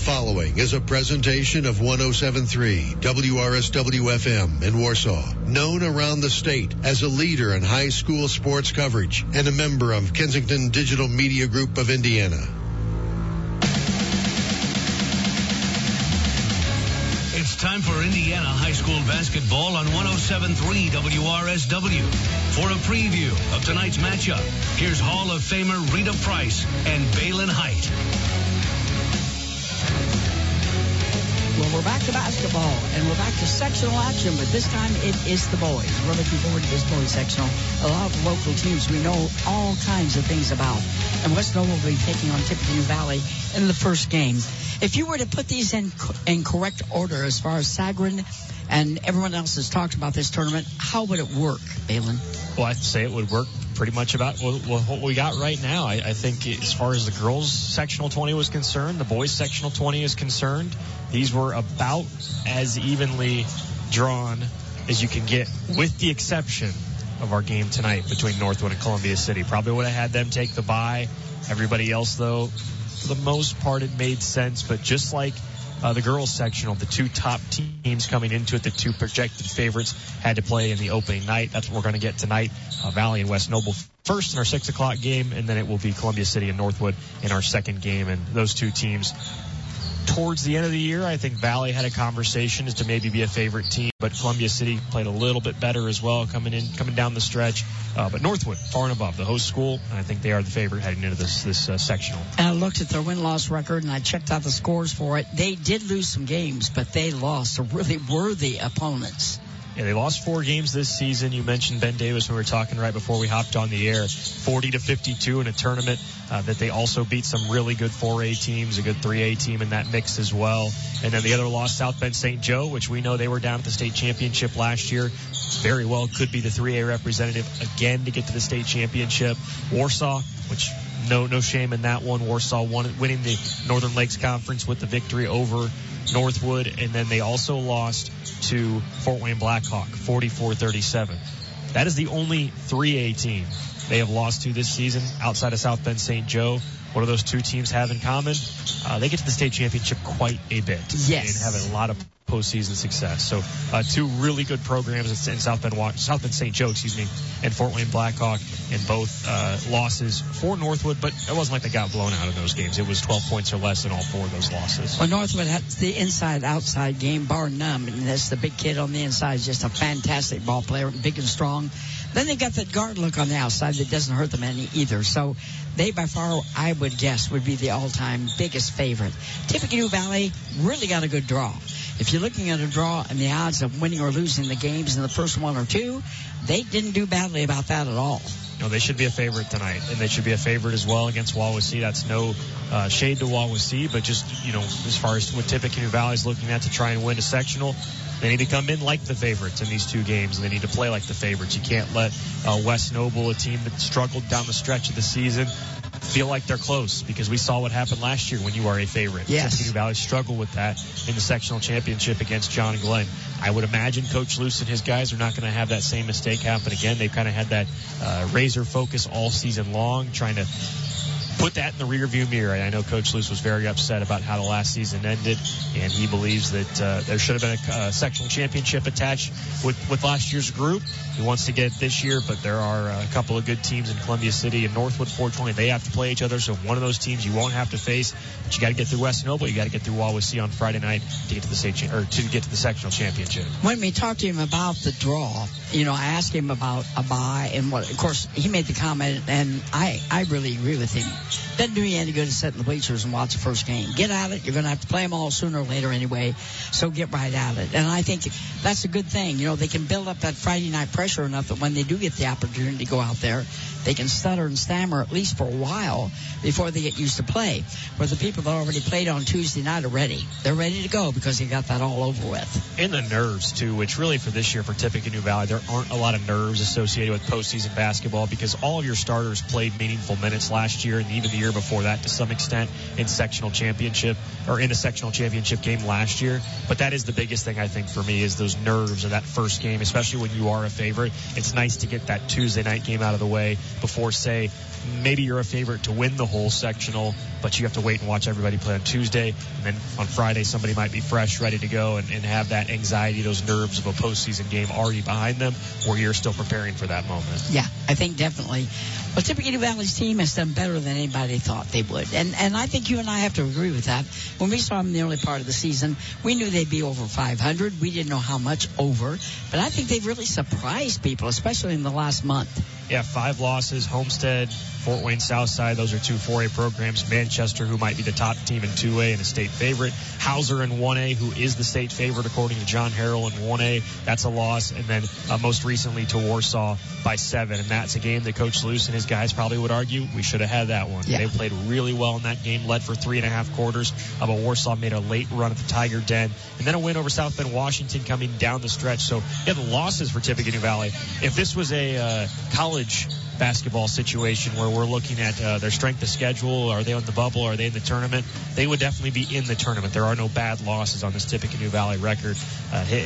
following is a presentation of 107.3 WRSW-FM in Warsaw, known around the state as a leader in high school sports coverage and a member of Kensington Digital Media Group of Indiana. It's time for Indiana high school basketball on 107.3 WRSW. For a preview of tonight's matchup, here's Hall of Famer Rita Price and Balin Height. Well, we're back to basketball, and we're back to sectional action, but this time it is the boys. We're looking forward to this boys sectional. A lot of local teams we know all kinds of things about. And West Noble will be taking on Tippecanoe Valley in the first game. If you were to put these in correct order as far as Sagarin and everyone else has talked about this tournament, how would it work, Balin? Well, I'd say it would work pretty much about what we got right now. I think as far as the girls' sectional 20 was concerned, the boys' sectional 20 is concerned, these were about as evenly drawn as you can get, with the exception of our game tonight between Northwood and Columbia City. Probably would have had them take the bye. Everybody else, though, for the most part, it made sense. But just like the girls' sectional, the two top teams coming into it, the two projected favorites, had to play in the opening night. That's what we're going to get tonight. Valley and West Noble first in our 6 o'clock game, and then it will be Columbia City and Northwood in our second game. And those two teams, towards the end of the year, I think Valley had a conversation as to maybe be a favorite team, but Columbia City played a little bit better as well coming down the stretch. But Northwood, far and above, the host school, and I think they are the favorite heading into this sectional. And I looked at their win-loss record, and I checked out the scores for it. They did lose some games, but they lost to really worthy opponents. Yeah, they lost 4 games this season. You mentioned Ben Davis when we were talking right before we hopped on the air. 40-52 in a tournament that they also beat some really good 4A teams, a good 3A team in that mix as well. And then the other loss, South Bend St. Joe, which we know they were down at the state championship last year. Very well could be the 3A representative again to get to the state championship. Warsaw, which no shame in that one. Warsaw winning the Northern Lakes Conference with the victory over Northwood, and then they also lost to Fort Wayne Blackhawk, 44-37. That is the only 3A team they have lost to this season outside of South Bend St. Joe. What do those two teams have in common? They get to the state championship quite a bit. Yes. And have a lot of postseason success. So two really good programs in South Bend St. Joe, and Fort Wayne Blackhawk, in both losses for Northwood, but it wasn't like they got blown out in those games. It was 12 points or less in all 4 of those losses. Well, Northwood has the inside-outside game, bar none, and that's the big kid on the inside is just a fantastic ball player, big and strong. Then they got that guard look on the outside that doesn't hurt them any either. So they, by far, I would guess, would be the all-time biggest favorite. Tippecanoe Valley really got a good draw. If you're looking at a draw and the odds of winning or losing the games in the first 1 or 2, they didn't do badly about that at all. No, they should be a favorite tonight, and they should be a favorite as well against Wawasee. That's no shade to Wawasee, but just, as far as what Tippecanoe Valley is looking at to try and win a sectional, they need to come in like the favorites in these 2 games, and they need to play like the favorites. You can't let West Noble, a team that struggled down the stretch of the season, feel like they're close, because we saw what happened last year when you are a favorite. Yes. Tippecanoe Valley struggled with that in the sectional championship against John Glenn. I would imagine Coach Luce and his guys are not going to have that same mistake happen again. They've kind of had that razor focus all season long, trying to put that in the rearview mirror. And I know Coach Luce was very upset about how the last season ended, and he believes that there should have been a sectional championship attached with last year's group. He wants to get it this year, but there are a couple of good teams in Columbia City and Northwood 420. They have to play each other, so one of those teams you won't have to face. But you got to get through West Noble. You got to get through Wawasee on Friday night to get to the to get to the sectional championship. When we talked to him about the draw, I asked him about a bye and what. Of course, he made the comment, and I really agree with him. Doesn't do you any good to sit in the bleachers and watch the first game. Get at it. You're going to have to play them all sooner or later anyway, so get right at it. And I think that's a good thing. They can build up that Friday night pressure enough that when they do get the opportunity to go out there, they can stutter and stammer at least for a while before they get used to play. Where the people that already played on Tuesday night are ready. They're ready to go because they got that all over with. And the nerves, too, which really for this year for Tippecanoe Valley, there aren't a lot of nerves associated with postseason basketball because all of your starters played meaningful minutes last year in even the year before that to some extent in sectional championship or in a sectional championship game last year. But that is the biggest thing I think for me is those nerves of that first game, especially when you are a favorite. It's nice to get that Tuesday night game out of the way before, say, maybe you're a favorite to win the whole sectional, but you have to wait and watch everybody play on Tuesday. And then on Friday, somebody might be fresh, ready to go, and have that anxiety, those nerves of a postseason game already behind them, where you're still preparing for that moment. Yeah, I think definitely. Well, Tippecanoe Valley's team has done better than anybody thought they would. And I think you and I have to agree with that. When we saw them in the early part of the season, we knew they'd be over 500. We didn't know how much over. But I think they've really surprised people, especially in the last month. Yeah, 5 losses. Homestead, Fort Wayne Southside, those are 2 4A programs. Manchester, who might be the top team in 2A and a state favorite. Hauser in 1A, who is the state favorite according to John Harrell in 1A. That's a loss. And then most recently to Warsaw by 7. And that's a game that Coach Luce and his guys probably would argue we should have had that one. Yeah. They played really well in that game, led for 3.5 quarters. But Warsaw made a late run at the Tiger Den. And then a win over South Bend, Washington coming down the stretch. So, yeah, the losses for Tippecanoe Valley. If this was a college basketball situation where we're looking at their strength of schedule, are they on the bubble, are they in the tournament, they would definitely be in the tournament. There are no bad losses on this Tippecanoe Valley record, hitting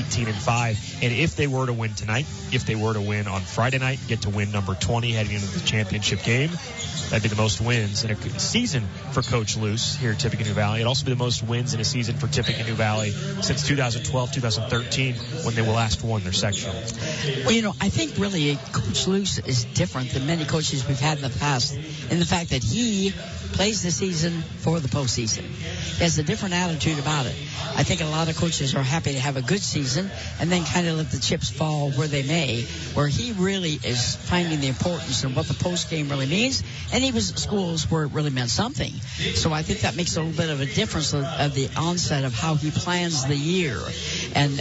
18-5. And if they were to win tonight, if they were to win on Friday night, get to win number 20 heading into the championship game, that'd be the most wins in a season for Coach Luce here at Tippecanoe Valley. It'd also be the most wins in a season for Tippecanoe Valley since 2012, 2013, when they last won their sectional. Well, I think really Coach Luce is different than many coaches we've had in the past in the fact that he plays the season for the postseason. He has a different attitude about it. I think a lot of coaches are happy to have a good season and then kind of let the chips fall where they may, where he really is finding the importance of what the post game really means. And he was at schools where it really meant something. So I think that makes a little bit of a difference of the onset of how he plans the year. And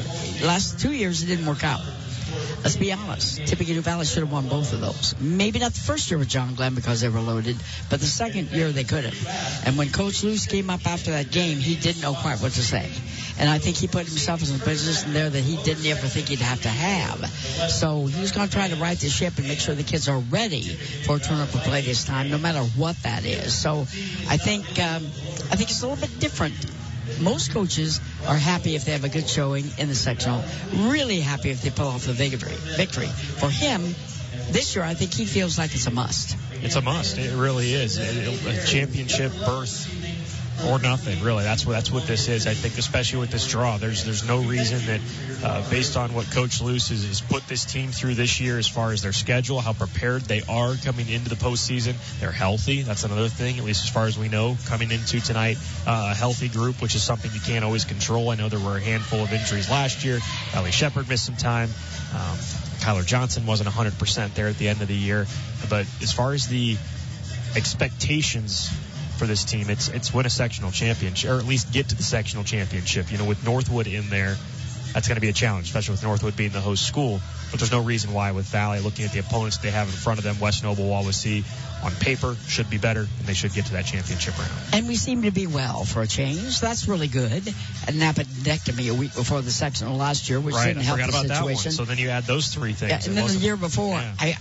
last 2 years it didn't work out. Let's be honest. Tippecanoe Valley should have won both of those. Maybe not the first year with John Glenn because they were loaded, but the second year they could have. And when Coach Luce came up after that game, he didn't know quite what to say. And I think he put himself in a position there that he didn't ever think he'd have to have. So he was going to try to right the ship and make sure the kids are ready for a tournament play this time, no matter what that is. So I think it's a little bit different. Most coaches are happy if they have a good showing in the sectional, really happy if they pull off the victory. For him, this year, I think he feels like it's a must. It's a must. It really is. A championship berth or nothing, really. That's what this is. I think, especially with this draw, there's no reason that, based on what Coach Luce has put this team through this year, as far as their schedule, how prepared they are coming into the postseason, they're healthy. That's another thing, at least as far as we know, coming into tonight, a healthy group, which is something you can't always control. I know there were a handful of injuries last year. Ellie Shepard missed some time. Kyler Johnson wasn't 100% there at the end of the year. But as far as the expectations for this team, it's win a sectional championship, or at least get to the sectional championship. With Northwood in there, that's going to be a challenge, especially with Northwood being the host school. But there's no reason why with Valley, looking at the opponents they have in front of them, West Noble, Wawasee, on paper should be better, and they should get to that championship round. And we seem to be well for a change. That's really good. A appendectomy a week before the sectional last year, which didn't help the situation. That one. So then you add those 3 things. Yeah, and then the year before,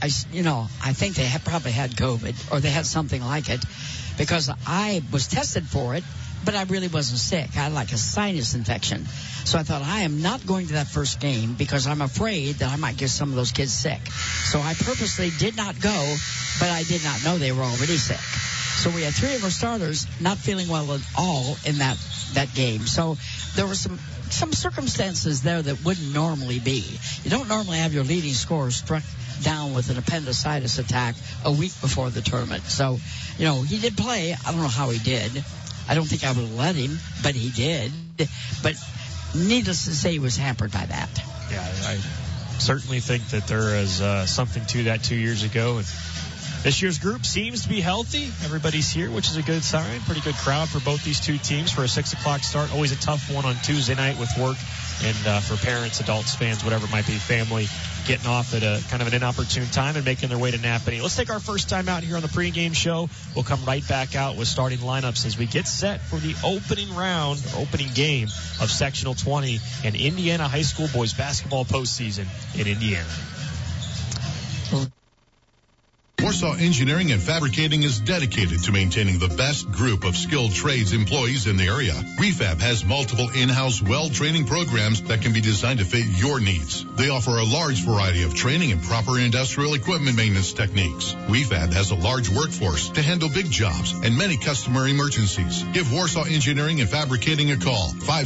I think they probably had COVID, or they had something like it, because I was tested for it, but I really wasn't sick. I had like a sinus infection. So I thought, I am not going to that first game because I'm afraid that I might get some of those kids sick. So I purposely did not go, but I did not know they were already sick. So we had 3 of our starters not feeling well at all in that game. So there were some circumstances there that wouldn't normally be. You don't normally have your leading scorer struck down with an appendicitis attack a week before the tournament. So, he did play. I don't know how he did. I don't think I would have let him, but he did. But needless to say, he was hampered by that. Yeah, I certainly think that there is something to that 2 years ago. And this year's group seems to be healthy. Everybody's here, which is a good sign. Pretty good crowd for both these 2 teams for a 6 o'clock start. Always a tough one on Tuesday night with work. And for parents, adults, fans, whatever it might be, family, getting off at a kind of an inopportune time and making their way to Napanee. Let's take our first time out here on the pregame show. We'll come right back out with starting lineups as we get set for the opening round, or opening game of Sectional 20 and Indiana High School boys basketball postseason in Indiana. Warsaw Warsaw Engineering and Fabricating is dedicated to maintaining the best group of skilled trades employees in the area. Refab has multiple in-house weld training programs that can be designed to fit your needs. They offer a large variety of training and proper industrial equipment maintenance techniques. Refab has a large workforce to handle big jobs and many customer emergencies. Give Warsaw Engineering and Fabricating a call,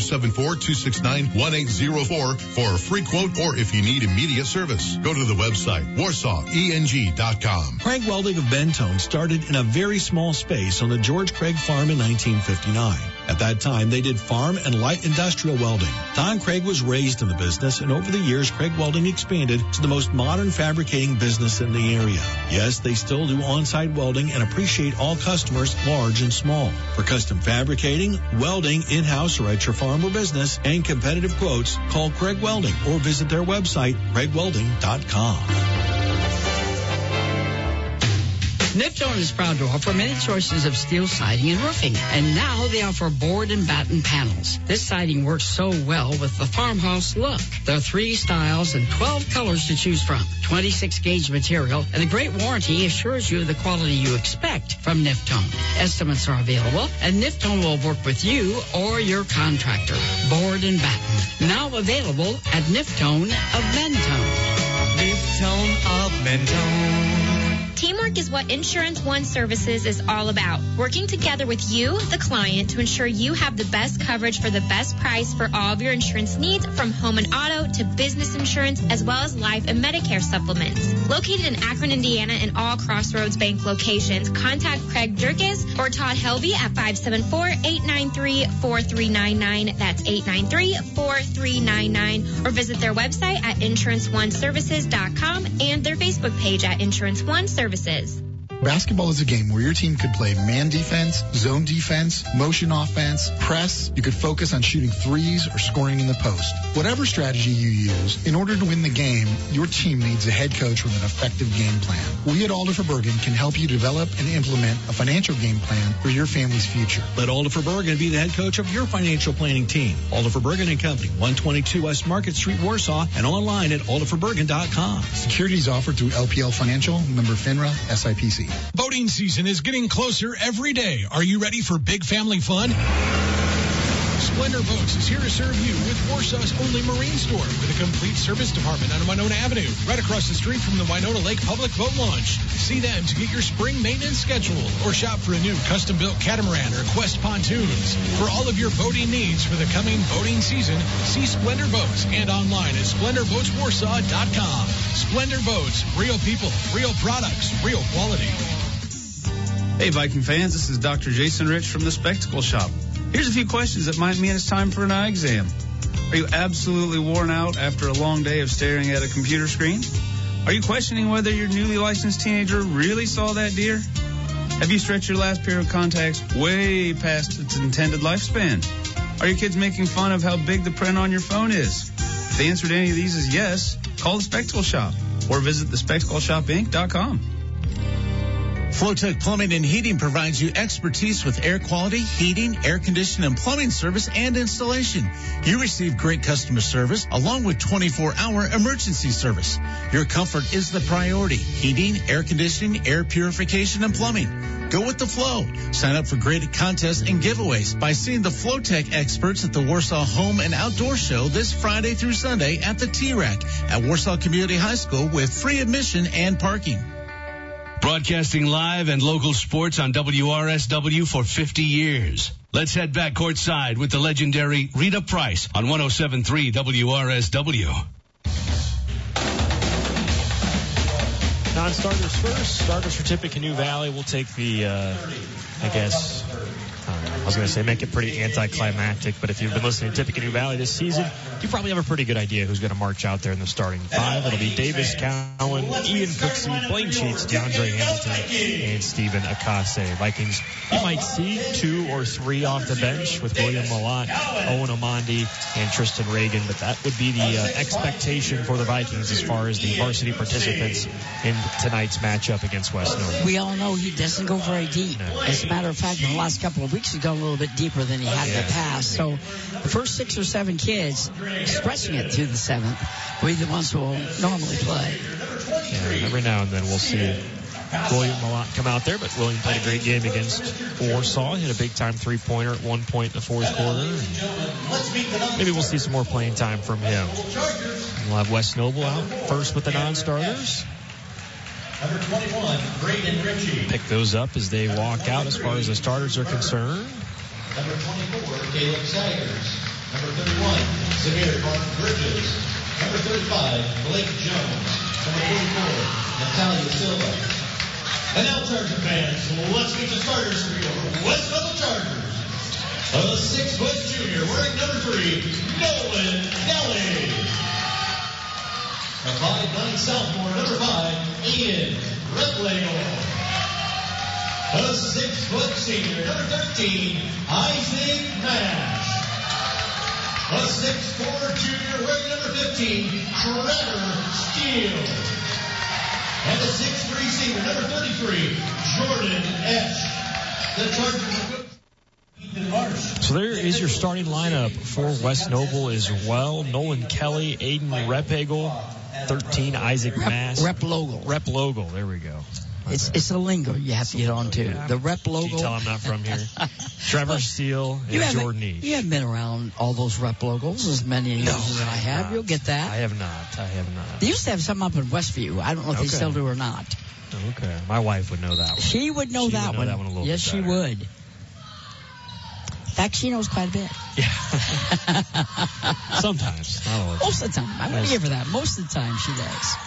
574-269-1804 for a free quote, or if you need immediate service, go to the website warsaw.eng.com. Craig Welding of Bentone started in a very small space on the George Craig farm in 1959. At that time, they did farm and light industrial welding. Don Craig was raised in the business, and over the years, Craig Welding expanded to the most modern fabricating business in the area. Yes, they still do on-site welding and appreciate all customers, large and small. For custom fabricating, welding, in-house or at your farm or business, and competitive quotes, call Craig Welding or visit their website, craigwelding.com. Niftone is proud to offer many choices of steel siding and roofing, and now they offer board and batten panels. This siding works so well with the farmhouse look. There are 3 styles and 12 colors to choose from. 26-gauge material and a great warranty assures you the quality you expect from Niftone. Estimates are available, and Niftone will work with you or your contractor. Board and batten, now available at Niftone of Mentone. Niftone of Mentone. Teamwork is what Insurance One Services is all about. Working together with you, the client, to ensure you have the best coverage for the best price for all of your insurance needs, from home and auto to business insurance, as well as life and Medicare supplements. Located in Akron, Indiana, and all Crossroads Bank locations, contact Craig Jerkes or Todd Helvey at 574-893-4399. That's 893-4399. Or visit their website at InsuranceOneServices.com and their Facebook page at Insurance One Services. Basketball is a game where your team could play man defense, zone defense, motion offense, press. You could focus on shooting threes or scoring in the post. Whatever strategy you use, in order to win the game, your team needs a head coach with an effective game plan. We at Alder Verbergen can help you develop and implement a financial game plan for your family's future. Let Alder Verbergen be the head coach of your financial planning team. Alder Verbergen & Company, 122 West Market Street, Warsaw, and online at alderverbergen.com. Securities offered through LPL Financial, member FINRA, SIPC. Boating season is getting closer every day. Are you ready for big family fun? Splendor Boats is here to serve you with Warsaw's only marine store with a complete service department on Winona Avenue, right across the street from the Winona Lake Public Boat Launch. See them to get your spring maintenance scheduled or shop for a new custom-built catamaran or Quest pontoons. For all of your boating needs for the coming boating season, see Splendor Boats and online at SplendorBoatsWarsaw.com. Splendor Boats, real people, real products, real quality. Hey, Viking fans, this is Dr. Jason Rich from the Spectacle Shop. Here's a few questions that might mean it's time for an eye exam. Are you absolutely worn out after a long day of staring at a computer screen? Are you questioning whether your newly licensed teenager really saw that deer? Have you stretched your last pair of contacts way past its intended lifespan? Are your kids making fun of how big the print on your phone is? If the answer to any of these is yes, call the Spectacle Shop or visit thespectacleshopinc.com. Flowtech Plumbing and Heating provides you expertise with air quality, heating, air conditioning, and plumbing service and installation. You receive great customer service along with 24-hour emergency service. Your comfort is the priority. Heating, air conditioning, air purification, and plumbing. Go with the flow. Sign up for great contests and giveaways by seeing the Flowtech experts at the Warsaw Home and Outdoor Show this Friday through Sunday at the T-Rack at Warsaw Community High School with free admission and parking. Broadcasting live and local sports on WRSW for 50 years. Let's head back courtside with the legendary Rita Price on 107.3 WRSW. Non-starters first. Starters for Tippecanoe Valley. We'll take the, I was going to say make it pretty anticlimactic, but if you've been listening to Tippecanoe Valley this season, you probably have a pretty good idea who's going to march out there in the starting 5. It'll be Davis Cowan, Ian Cooksey, Blaine Sheets, DeAndre Hamilton, and Stephen Akase. Vikings, you might see 2 or 3 off the bench with William Malott, Owen Amandi, and Tristan Reagan, but that would be the expectation for the Vikings as far as the varsity participants in tonight's matchup against West Nova. We all know he doesn't go very deep. No. As a matter of fact, in the last couple of weeks, he's gone a little bit deeper than he had in the past. So the first 6 or 7 kids stretching it through the 7th will be the ones who will normally play. Yeah, every now and then we'll see William Malott come out there, but William played a great game against Warsaw. Hit a big-time three-pointer at one point in the fourth quarter. And maybe we'll see some more playing time from him. We'll have West Noble out first with the non-starters. Number 21, Braden Ritchie. Pick those up as they walk out as far as the starters are concerned. Number 24, Caleb Saggers. Number 31, Samir Bridges. Number 35, Blake Jones. Number 44, Natalia Silva. And now, Charger fans, let's meet the starters for your West Noble Chargers. A 6-foot junior wearing number 3, Nolan Kelly. A 5'9" sophomore, number 5, Ian Replegal. A 6-foot senior, number 13, Isaac Nash. A 6'4" junior, wearing number 15, Trevor Steele. And a 6'3" senior, number 33, Jordan Esch. The Chargers. So there is your starting lineup for West Noble as well. Nolan Kelly, Aiden Replegal, 13, Isaac Nash. Replegal. There we go. It's a lingo you have to get on to. Yeah. The Replegal. You tell I'm not from here. Trevor Steele and Jordan Esch. You haven't been around all those Replegals as many years as I have. You'll get that. I have not. They used to have some up in Westview. I don't know if they still do or not. Okay. My wife would know that one. She would know that one. A little yes, bit she would. In fact, she knows quite a bit. Yeah. Sometimes. Not always. Most of the time. I'm going to give her that. Most of the time she does.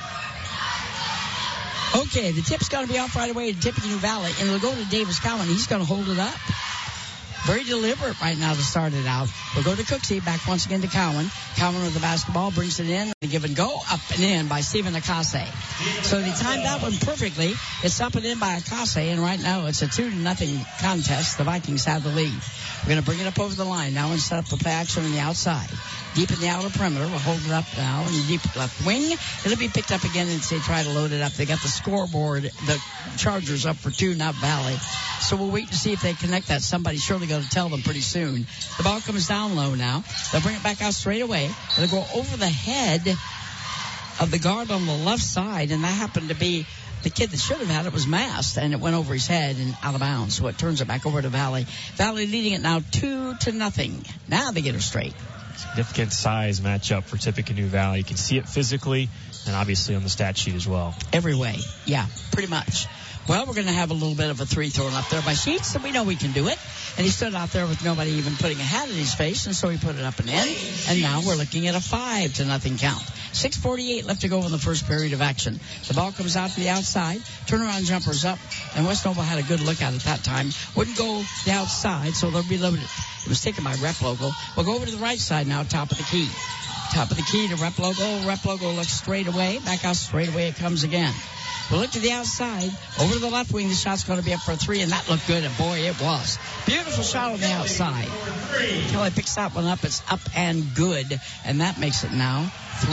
Okay, the tip's going to be off right away to Tippecanoe Valley, and it'll go to Davis Cowan. He's going to hold it up. Very deliberate right now to start it out. We'll go to Cooksey, back once again to Cowan. Cowan with the basketball, brings it in. The give and go, up and in by Stephen Akase. So they timed that one perfectly. It's up and in by Akase, and right now it's a 2-0 contest. The Vikings have the lead. We're going to bring it up over the line now and set up the play action on the outside. Deep in the outer perimeter. We'll hold it up now in the deep left wing. It'll be picked up again as they try to load it up. They got the scoreboard, the Chargers up for 2, not Valley. So we'll wait to see if they connect that. Somebody's surely going to tell them pretty soon. The ball comes down low now. They'll bring it back out straight away. They'll go over the head of the guard on the left side, and that happened to be the kid that should have had it was masked, and it went over his head and out of bounds. So it turns it back over to Valley. Valley leading it now 2-0. Now they get her straight. Significant size matchup for Tippecanoe Valley. You can see it physically and obviously on the stat sheet as well. Every way. Yeah, pretty much. Well, we're going to have a little bit of a 3 thrown up there by Sheets, so we know we can do it. And he stood out there with nobody even putting a hat in his face, and so he put it up and in. And now we're looking at a 5-0 count. 6:48 left to go in the first period of action. The ball comes out to the outside. Turnaround jumper's up, and West Noble had a good look at it that time. Wouldn't go the outside, so they'll reload it. It was taken by Replegal. We'll go over to the right side now, top of the key. Top of the key to Replegal. Replegal looks straight away. Back out straight away it comes again. We'll look to the outside. Over to the left wing. The shot's going to be up for a 3, and that looked good. And, boy, it was. Beautiful shot on the outside. Kelly picks that one up. It's up and good. And that makes it now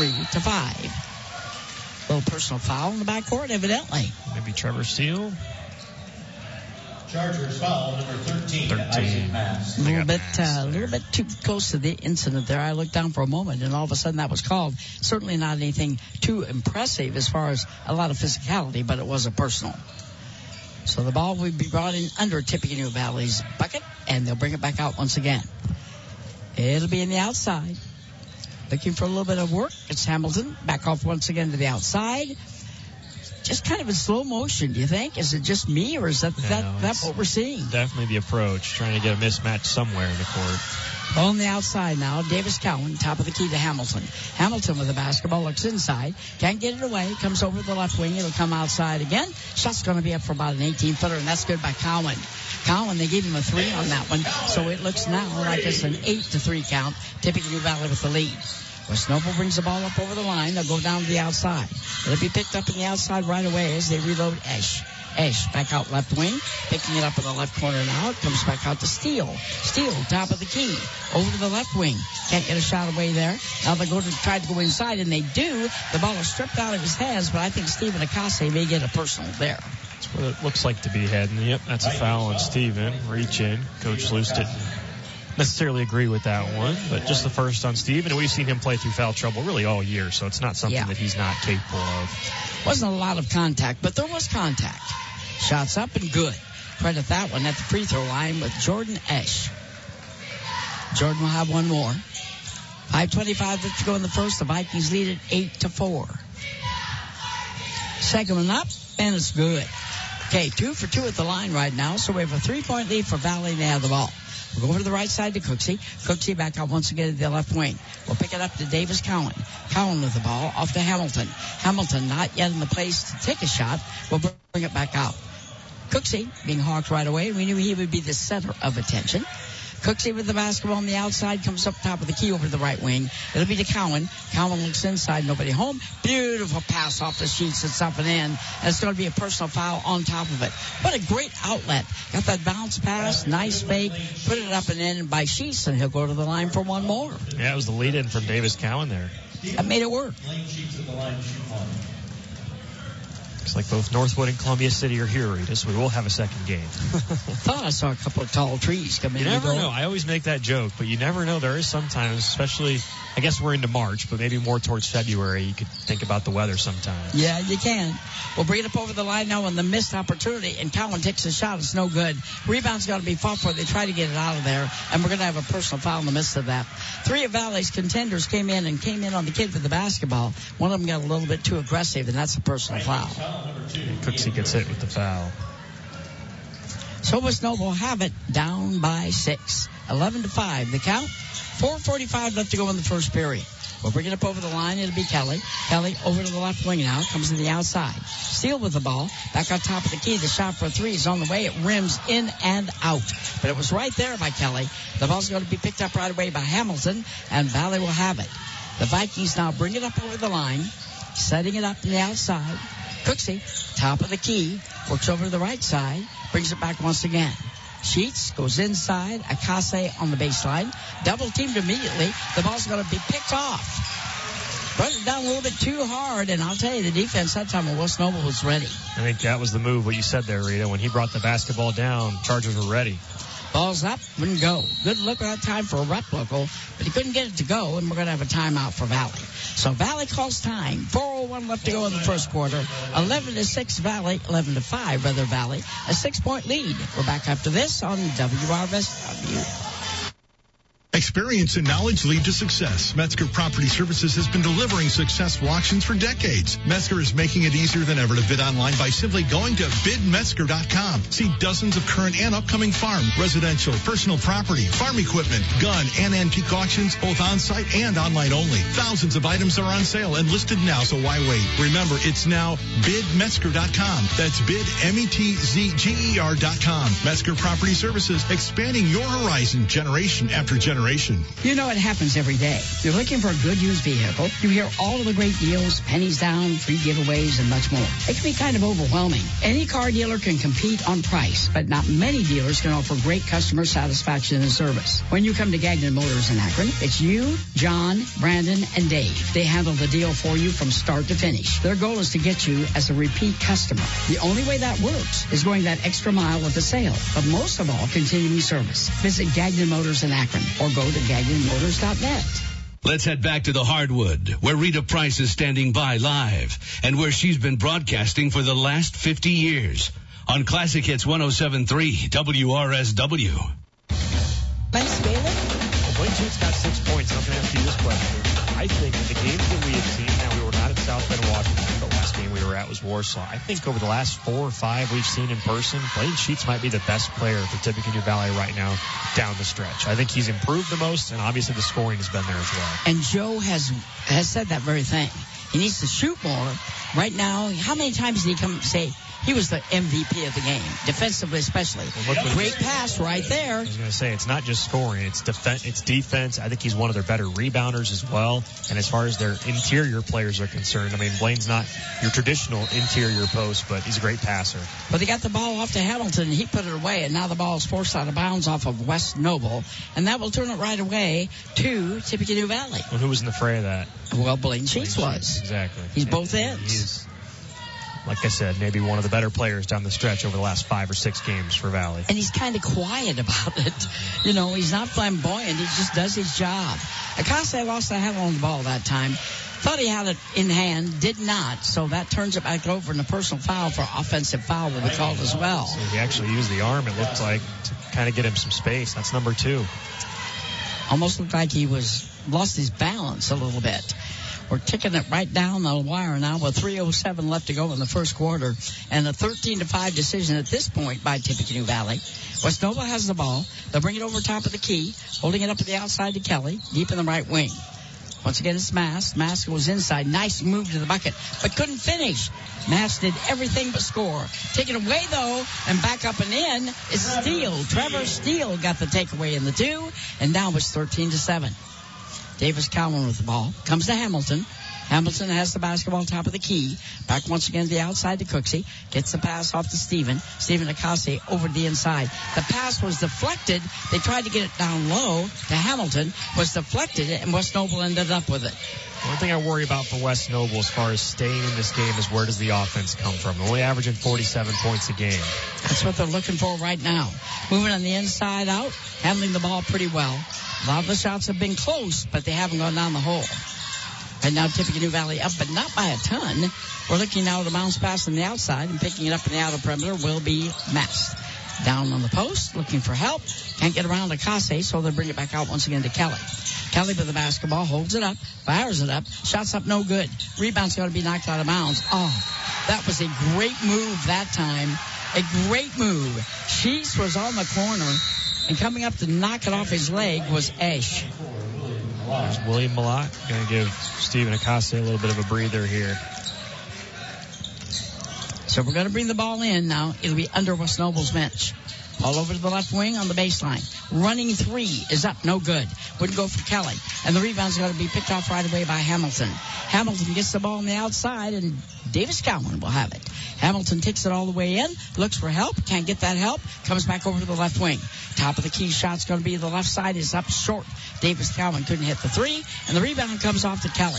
3-5. Little personal foul in the backcourt, evidently. Maybe Trevor Steele. Chargers foul number 13. Isaac Mass. A little bit too close to the incident there. I looked down for a moment, and all of a sudden that was called. Certainly not anything too impressive as far as a lot of physicality, but it was a personal. So the ball will be brought in under Tippecanoe Valley's bucket, and they'll bring it back out once again. It'll be in the outside. Looking for a little bit of work. It's Hamilton. Back off once again to the outside. Just kind of in slow motion, do you think? Is it just me, or is that what we're seeing? Definitely the approach, trying to get a mismatch somewhere in the court. On the outside now, Davis Cowan, top of the key to Hamilton. Hamilton with the basketball, looks inside. Can't get it away. Comes over the left wing. It'll come outside again. Shot's going to be up for about an 18-footer, and that's good by Cowan. Cowan, they gave him a 3 on that one, so it looks now like it's an 8-3 count. Tippecanoe Valley with the lead. West Noble brings the ball up over the line. They'll go down to the outside. It'll be picked up in the outside right away as they reload Esch. Esch back out left wing, picking it up in the left corner now. It comes back out to Steele. Steele, top of the key, over to the left wing. Can't get a shot away there. Now they try to go inside, and they do. The ball is stripped out of his hands, but I think Stephen Akase may get a personal there. That's what it looks like to be heading. Yep, that's a foul on Steven. Reach in. Coach Luce didn't necessarily agree with that one, but just the first on Steve. And we've seen him play through foul trouble really all year, so it's not something that he's not capable of. Wasn't a lot of contact, but there was contact. Shots up and good. Credit that one at the free throw line with Jordan Esch. Jordan will have one more. 5:25 left to go in the first. The Vikings lead it 8-4. Second one up, and it's good. Okay, 2 for 2 at the line right now, so we have a 3-point lead for Valley, and they have the ball. We'll go over to the right side to Cooksey. Cooksey back out once again at the left wing. We'll pick it up to Davis Cowan. Cowan with the ball off to Hamilton. Hamilton not yet in the place to take a shot. We'll bring it back out. Cooksey being hawked right away. We knew he would be the center of attention. Cooksey with the basketball on the outside, comes up top of the key over to the right wing. It'll be to Cowan. Cowan looks inside, nobody home. Beautiful pass off the Sheets. It's up and in. And it's going to be a personal foul on top of it. What a great outlet. Got that bounce pass, nice fake, put it up and in by Sheets, and he'll go to the line for one more. Yeah, it was the lead-in from Davis Cowan there. That made it work. Looks like both Northwood and Columbia City are here, Rita, so we will have a second game. Thought I saw a couple of tall trees come in. You never know. I always make that joke, but you never know. There is sometimes, especially, I guess we're into March, but maybe more towards February, you could think about the weather sometimes. Yeah, you can. We'll bring it up over the line now on the missed opportunity, and Cowan takes a shot. It's no good. Rebound's got to be fought for. They try to get it out of there, and we're going to have a personal foul in the midst of that. 3 of Valley's contenders came in on the kid with the basketball. One of them got a little bit too aggressive, and that's a personal foul. Cooksey gets hit with the foul. So West Noble have it down by 6. 11-5 the count. 4:45 left to go in the first period. We'll bring it up over the line. It'll be Kelly. Kelly over to the left wing now. Comes to the outside. Steele with the ball. Back on top of the key. The shot for 3 is on the way. It rims in and out. But it was right there by Kelly. The ball's going to be picked up right away by Hamilton, and Valley will have it. The Vikings now bring it up over the line. Setting it up on the outside. Cooksey, top of the key, works over to the right side, brings it back once again. Sheets goes inside, Akase on the baseline, double teamed immediately. The ball's going to be picked off. Brought it down a little bit too hard, and I'll tell you, the defense that time of West Noble was ready. I think that was the move, what you said there, Rita. When he brought the basketball down, Chargers were ready. Ball's up, wouldn't go. Good look at that time for a rep local, but he couldn't get it to go, and we're going to have a timeout for Valley. So Valley calls time. 4:01 left to go in the first quarter. 11-6 Valley, 11-5 rather Valley. A 6-point lead. We're back after this on WRSW. Experience and knowledge lead to success. Metzger Property Services has been delivering successful auctions for decades. Metzger is making it easier than ever to bid online by simply going to bidmetzger.com. See dozens of current and upcoming farm, residential, personal property, farm equipment, gun, and antique auctions, both on-site and online only. Thousands of items are on sale and listed now, so why wait? Remember, it's now bidmetzger.com. That's bidmetzger.com. Metzger Property Services, expanding your horizon generation after generation. You know it happens every day. You're looking for a good used vehicle. You hear all of the great deals, pennies down, free giveaways, and much more. It can be kind of overwhelming. Any car dealer can compete on price, but not many dealers can offer great customer satisfaction and service. When you come to Gagnon Motors in Akron, it's you, John, Brandon, and Dave. They handle the deal for you from start to finish. Their goal is to get you as a repeat customer. The only way that works is going that extra mile with the sale, but most of all, continuing service. Visit Gagnon Motors in Akron or go to GagnonMotors.net. Let's head back to the Hardwood, where Rita Price is standing by live and where she's been broadcasting for the last 50 years on Classic Hits 107.3 WRSW. Lance Bailey? Well, Blaine Sheets got 6 points. I'm going to ask you this question. I think the games that we have seen, now we were not at South Bend, Washington, but last game we were at was Warsaw. I think over the last 4 or 5 we've seen in person, Blaine Sheets might be the best player for Tippecanoe Valley right now down the stretch. I think he's improved the most, and obviously the scoring has been there as well. And Joe has said that very thing. He needs to shoot more. Right now, how many times did he come say he was the MVP of the game, defensively especially? Great pass right there. I was going to say, it's not just scoring, it's defense. I think he's one of their better rebounders as well. And as far as their interior players are concerned, I mean, Blaine's not your traditional interior post, but he's a great passer. But they got the ball off to Hamilton, and he put it away, and now the ball is forced out of bounds off of West Noble, and that will turn it right away to Tippecanoe Valley. Well, who was in the fray of that? Well, Blaine Sheets was. Exactly. He's both ends. like I said, maybe one of the better players down the stretch over the last 5 or 6 games for Valley. And he's kind of quiet about it. You know, he's not flamboyant. He just does his job. Akase lost the handle on the ball that time. Thought he had it in hand, did not. So that turns it back over, and a personal foul for offensive foul will be called as well. So he actually used the arm, it looked like, to kind of get him some space. That's number 2. Almost looked like he lost his balance a little bit. We're kicking it right down the wire now with 3:07 left to go in the first quarter, and a 13-5 decision at this point by Tippecanoe Valley. West Nova has the ball. They'll bring it over top of the key, holding it up at the outside to Kelly, deep in the right wing. Once again, it's Mass. Mass goes inside. Nice move to the bucket, but couldn't finish. Mass did everything but score. Taken away, though, and back up and in is Steele. Trevor Steele got the takeaway in the 2, and now it's 13-7. Davis Cowan with the ball. Comes to Hamilton. Hamilton has the basketball top of the key. Back once again to the outside to Cooksey. Gets the pass off to Stephen. Stephen Akase over to the inside. The pass was deflected. They tried to get it down low to Hamilton. Was deflected, and West Noble ended up with it. One thing I worry about for West Noble as far as staying in this game is where does the offense come from? Only averaging 47 points a game. That's what they're looking for right now. Moving on the inside out, handling the ball pretty well. A lot of the shots have been close, but they haven't gone down the hole. And now Tippecanoe Valley up, but not by a ton. We're looking now at a bounce pass on the outside, and picking it up in the outer perimeter will be Mass. Down on the post, looking for help. Can't get around Akase, so they bring it back out once again to Kelly. Kelly with the basketball, holds it up, fires it up, shots up no good. Rebound's going to be knocked out of bounds. Oh, that was a great move that time. A great move. Sheets was on the corner, and coming up to knock it off his leg was Ash. There's William Malott. Going to give Stephen Akase a little bit of a breather here. So we're going to bring the ball in now. It'll be under West Noble's bench. All over to the left wing on the baseline. Running 3 is up, no good. Wouldn't go for Kelly. And the rebound's going to be picked off right away by Hamilton. Hamilton gets the ball on the outside, and Davis Cowan will have it. Hamilton takes it all the way in, looks for help, can't get that help, comes back over to the left wing. Top of the key shot's going to be the left side, is up short. Davis Cowan couldn't hit the 3, and the rebound comes off to Kelly.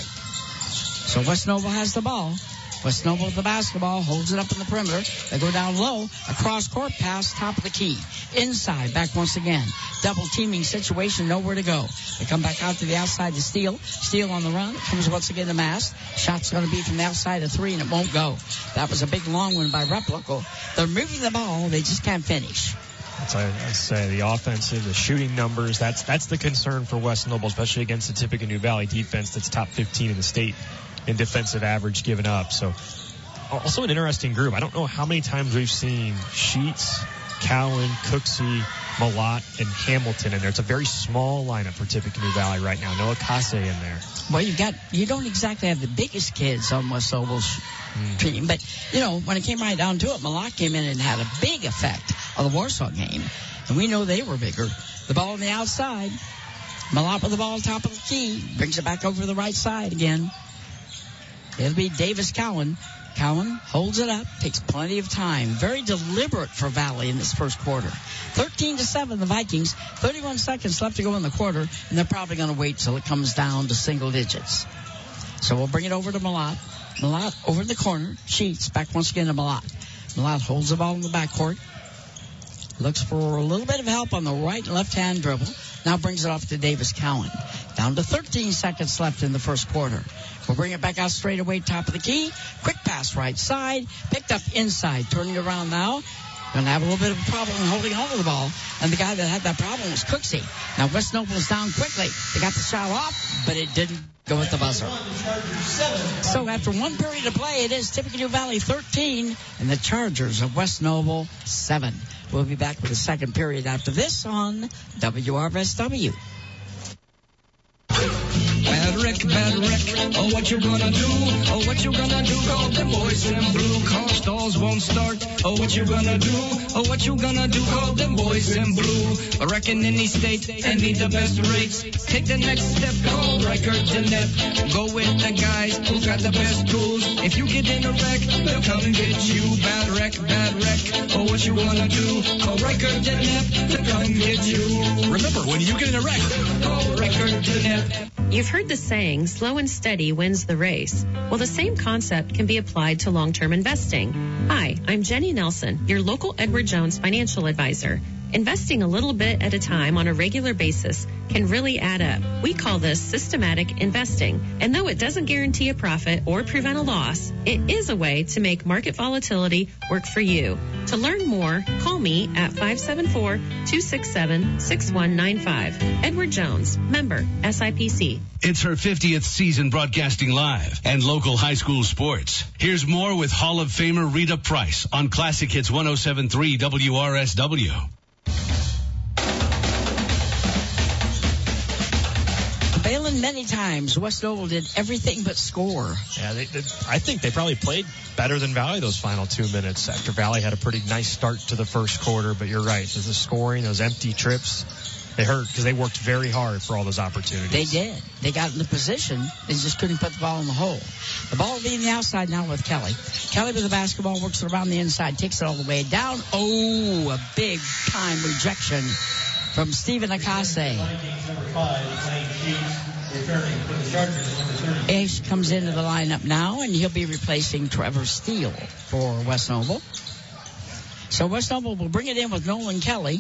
So West Noble has the ball. West Noble with the basketball, holds it up in the perimeter. They go down low, a cross-court pass, top of the key. Inside, back once again. Double-teaming situation, nowhere to go. They come back out to the outside to Steele. Steele on the run, comes once again to Mass. Shot's going to be from the outside of 3, and it won't go. That was a big long one by Replico. They're moving the ball, they just can't finish. That's I say, the offensive, the shooting numbers, that's the concern for West Noble, especially against the Tippecanoe Valley defense that's top 15 in the state in defensive average given up. So also an interesting group. I don't know how many times we've seen Sheets, Cowan, Cooksey, Malott, and Hamilton in there. It's a very small lineup for Tippecanoe Valley right now. No Akase in there. Well, you don't exactly have the biggest kids on West Noble's team, but when it came right down to it, Malott came in and had a big effect on the Warsaw game, and we know they were bigger. The ball on the outside, Malott with the ball on top of the key, brings it back over the right side again. It'll be Davis Cowan. Cowan holds it up, takes plenty of time. Very deliberate for Valley in this first quarter. 13-7, the Vikings. 31 seconds left to go in the quarter, and they're probably going to wait till it comes down to single digits. So we'll bring it over to Malott. Malott over in the corner. Sheets back once again to Malott. Malott holds the ball in the backcourt. Looks for a little bit of help on the right and left-hand dribble. Now brings it off to Davis Cowan. Down to 13 seconds left in the first quarter. We'll bring it back out straight away, top of the key. Quick pass right side. Picked up inside. Turning around now. Going to have a little bit of a problem holding on to the ball. And the guy that had that problem was Cooksey. Now West Noble is down quickly. They got the shot off, but it didn't go with the buzzer. So after one period of play, it is Tippecanoe Valley 13 and the Chargers of West Noble 7. We'll be back with the second period after this on WRSW. Bad wreck, oh what you gonna do, oh what you gonna do, call them boys in blue, car stalls won't start, oh what you gonna do, oh what you gonna do, call them boys in blue, wrecking any state, and need the best rates, take the next step, call Riker Jeanette, go with the guys who got the best tools, if you get in a wreck, they'll come and get you, bad wreck, oh what you gonna do, call Riker Jeanette, to come get you. Remember, when you get in a wreck, call Riker Jeanette. You've heard the saying, slow and steady wins the race. Well, the same concept can be applied to long-term investing. Hi, I'm Jenny Nelson, your local Edward Jones financial advisor. Investing a little bit at a time on a regular basis can really add up. We call this systematic investing. And though it doesn't guarantee a profit or prevent a loss, it is a way to make market volatility work for you. To learn more, call me at 574-267-6195. Edward Jones, member SIPC. It's her 50th season broadcasting live and local high school sports. Here's more with Hall of Famer Rita Price on Classic Hits 107.3 WRSW. Failing many times, West Noble did everything but score. Yeah, I think they probably played better than Valley those final 2 minutes after Valley had a pretty nice start to the first quarter. But you're right, the scoring, those empty trips, they hurt because they worked very hard for all those opportunities. They did. They got in the position. They just couldn't put the ball in the hole. The ball will be in the outside now with Kelly. Kelly with the basketball, works it around the inside, takes it all the way down. Oh, a big time rejection from Stephen Akase. Ash comes into the lineup now, and he'll be replacing Trevor Steele for West Noble. So West Noble will bring it in with Nolan Kelly.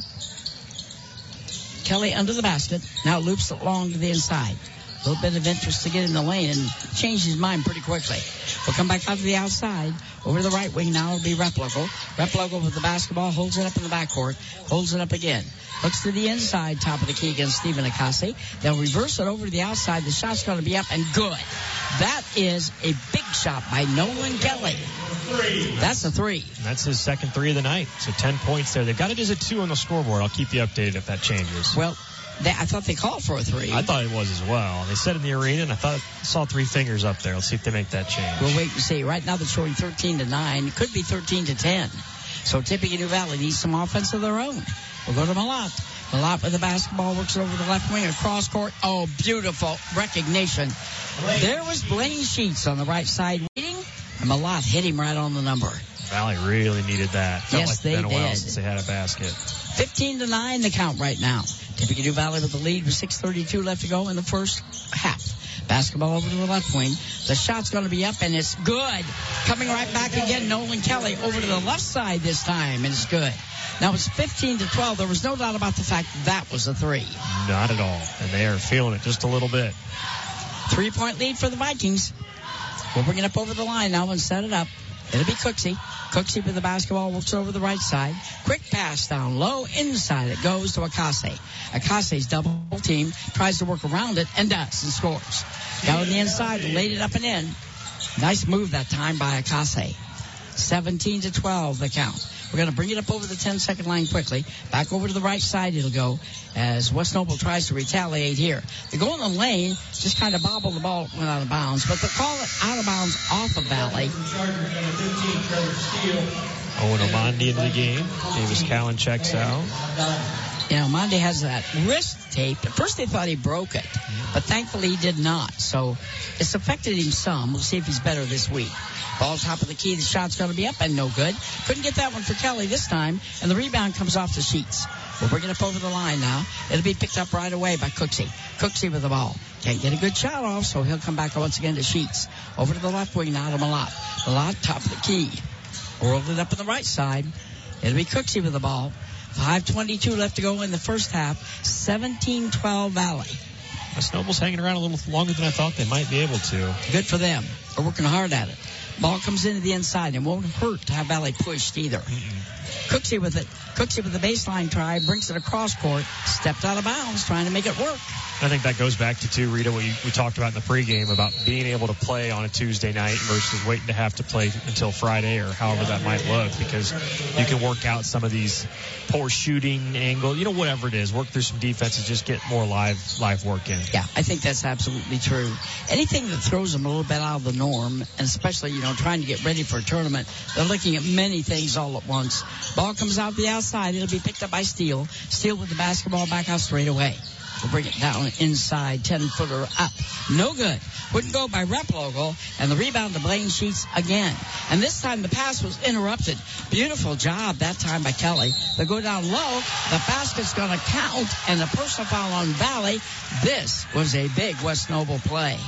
Kelly under the basket. Now loops it long to the inside. A little bit of interest to get in the lane and change his mind pretty quickly. We'll come back out to the outside. Over to the right wing now will be Replogo. Replogo with the basketball, holds it up in the backcourt, holds it up again. Hooks to the inside, top of the key against Stephen Akase. They'll reverse it over to the outside. The shot's going to be up and good. That is a big shot by Nolan Kelly. That's a three. And that's his second three of the night. So 10 points there. They've got it as a 2 on the scoreboard. I'll keep you updated if that changes. Well, I thought they called for a 3. I thought it was as well. They said in the arena, and I saw 3 fingers up there. Let's see if they make that change. We'll wait and see. Right now they're showing 13-9. It could be 13-10. So Tippecanoe Valley needs some offense of their own. We'll go to Malott. Malott with the basketball, works it over the left wing, across court. Oh, beautiful recognition. There was Blaine Sheets on the right side waiting, and Malott hit him right on the number. Valley really needed that. Felt yes, like they it's been a while did. since they had a basket. 15-9 the count right now. Tippecanoe Valley with the lead with 6:32 left to go in the first half. Basketball over to the left wing. The shot's going to be up, and it's good. Coming right back again, Nolan Kelly over to the left side this time, and it's good. Now it's 15-12. There was no doubt about the fact that was a 3. Not at all. And they are feeling it just a little bit. 3-point lead for the Vikings. We'll bring it up over the line now and set it up. It'll be Cooksey. Cooksey with the basketball, works over the right side. Quick pass down low, inside it goes to Akase. Akase's double team, tries to work around it, and does, and scores. Down on the inside, laid it up and in. Nice move that time by Akase. 17-12 the count. We're going to bring it up over the 10-second line quickly. Back over to the right side it'll go as West Noble tries to retaliate here. They go in the lane, just kind of bobble the ball, went out of bounds, but they'll call it out of bounds off of Valley. Owen Omandi into the game. Davis Callan checks out. You know, Omandi has that wrist taped. At first they thought he broke it, but thankfully he did not. So it's affected him some. We'll see if he's better this week. Ball top of the key. The shot's going to be up and no good. Couldn't get that one for Kelly this time, and the rebound comes off the Sheets. We'll bring it up over the line now. It'll be picked up right away by Cooksey. Cooksey with the ball. Can't get a good shot off, so he'll come back once again to Sheets. Over to the left wing now to Malott. Malott, top of the key. Whirled it up on the right side. It'll be Cooksey with the ball. 5:22 left to go in the first half. 17-12 Valley. West Noble's hanging around a little longer than I thought they might be able to. Good for them. They're working hard at it. Ball comes into the inside. It won't hurt to have Valley pushed either. Cooksey with it. Cooksey with the baseline try. Brings it across court. Stepped out of bounds trying to make it work. I think that goes back to, too, Rita, what we talked about in the pregame about being able to play on a Tuesday night versus waiting to have to play until Friday or however that might look, because you can work out some of these poor shooting angle, whatever it is, work through some defenses, just get more live work in. Yeah, I think that's absolutely true. Anything that throws them a little bit out of the norm, and especially, trying to get ready for a tournament, they're looking at many things all at once. Ball comes out the outside. It'll be picked up by Steele. Steele with the basketball back out straight away. will bring it down inside, 10-footer up. No good. Wouldn't go by Replogle, and the rebound to Blaine Sheets again. And this time the pass was interrupted. Beautiful job that time by Kelly. They go down low. The basket's going to count, and a personal foul on Valley. This was a big West Noble play.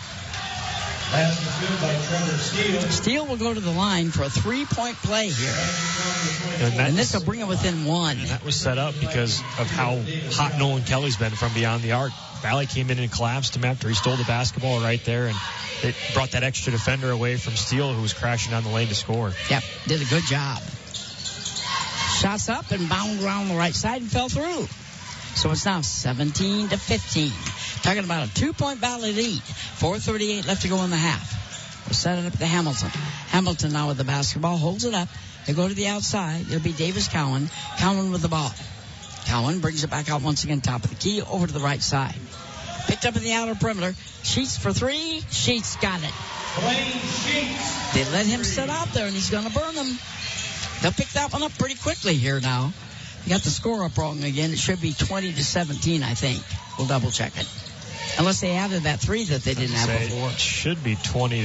Pass is good by Trevor Steele. Steele will go to the line for a 3-point play here. And this will bring it within one. And that was set up because of how hot Nolan Kelly's been from beyond the arc. Valley came in and collapsed him after he stole the basketball right there, and it brought that extra defender away from Steele, who was crashing down the lane to score. Yep, did a good job. Shots up and bound around the right side and fell through. So it's now 17-15. Talking about a 2-point Valley lead. 4:38 left to go in the half. We'll set it up to Hamilton. Hamilton now with the basketball, holds it up. They go to the outside. It'll be Davis Cowan. Cowan with the ball. Cowan brings it back out once again, top of the key, over to the right side. Picked up in the outer perimeter. Sheets for three. Sheets got it. They let him sit out there, and he's going to burn them. They'll pick that one up pretty quickly here now. You got the score up wrong again. It should be 20-17, I think. We'll double check it. Unless they added that three that they didn't have before. It should be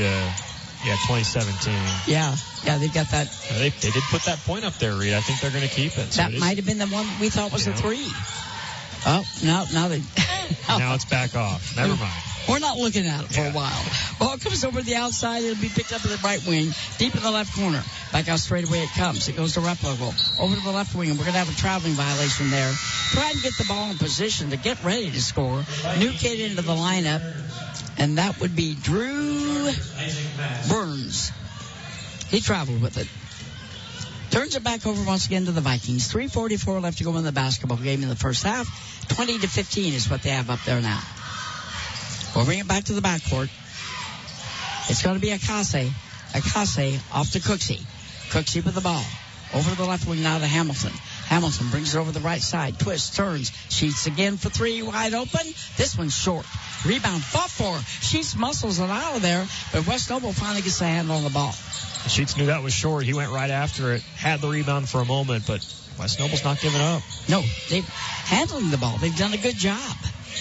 2017. Yeah, they've got that. They did put that point up there, Reed. I think they're going to keep it. So that might have been the one we thought was a three. Oh, now they. Now it's back off. Never mind. We're not looking at it for a while. Ball comes over to the outside. It'll be picked up in the right wing, deep in the left corner. Back out straight away it comes. It goes to Replogle. Over to the left wing, and we're going to have a traveling violation there. Try and get the ball in position to get ready to score. New kid into the lineup, and that would be Drew Burns. He traveled with it. Turns it back over once again to the Vikings. 3:44 left to go in the basketball game in the first half. 20-15 is what they have up there now. We'll bring it back to the backcourt. It's going to be Akase. Akase off to Cooksey. Cooksey with the ball. Over to the left wing now to Hamilton. Hamilton brings it over the right side. Twists, turns. Sheets again for three. Wide open. This one's short. Rebound fought for. Sheets muscles it out of there. But West Noble finally gets a hand on the ball. Sheets knew that was short. He went right after it. Had the rebound for a moment. But West Noble's not giving up. No, they're handling the ball. They've done a good job.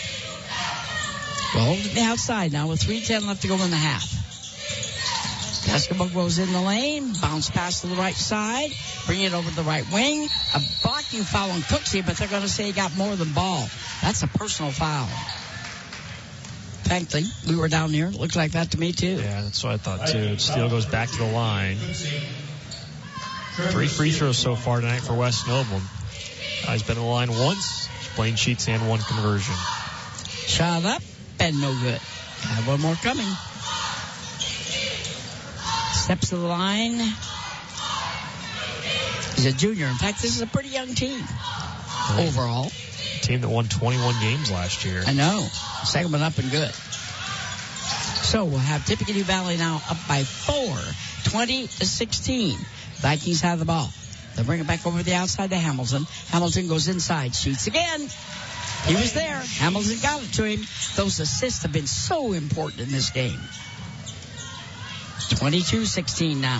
Well, hold it the outside now with 3:10 left to go in the half. Basketball goes in the lane. Bounce pass to the right side. Bring it over to the right wing. A blocking foul on Cooksey, but they're going to say he got more than ball. That's a personal foul. Thankfully, we were down here. It looked like that to me, too. Yeah, that's what I thought, too. Steele goes back to the line. 3 free throws so far tonight for West Noble. He's been in the line once. Blaine Sheets and one conversion. Shot up. And no good. Have one more coming. Steps to the line. He's a junior. In fact, this is a pretty young team overall. Team that won 21 games last year. I know. Second one up and good. So we'll have Tippecanoe Valley now up by 4, 20-16. Vikings have the ball. They'll bring it back over the outside to Hamilton. Hamilton goes inside. Sheets again. He was there. Hamilton got it to him. Those assists have been so important in this game. 22-16 now.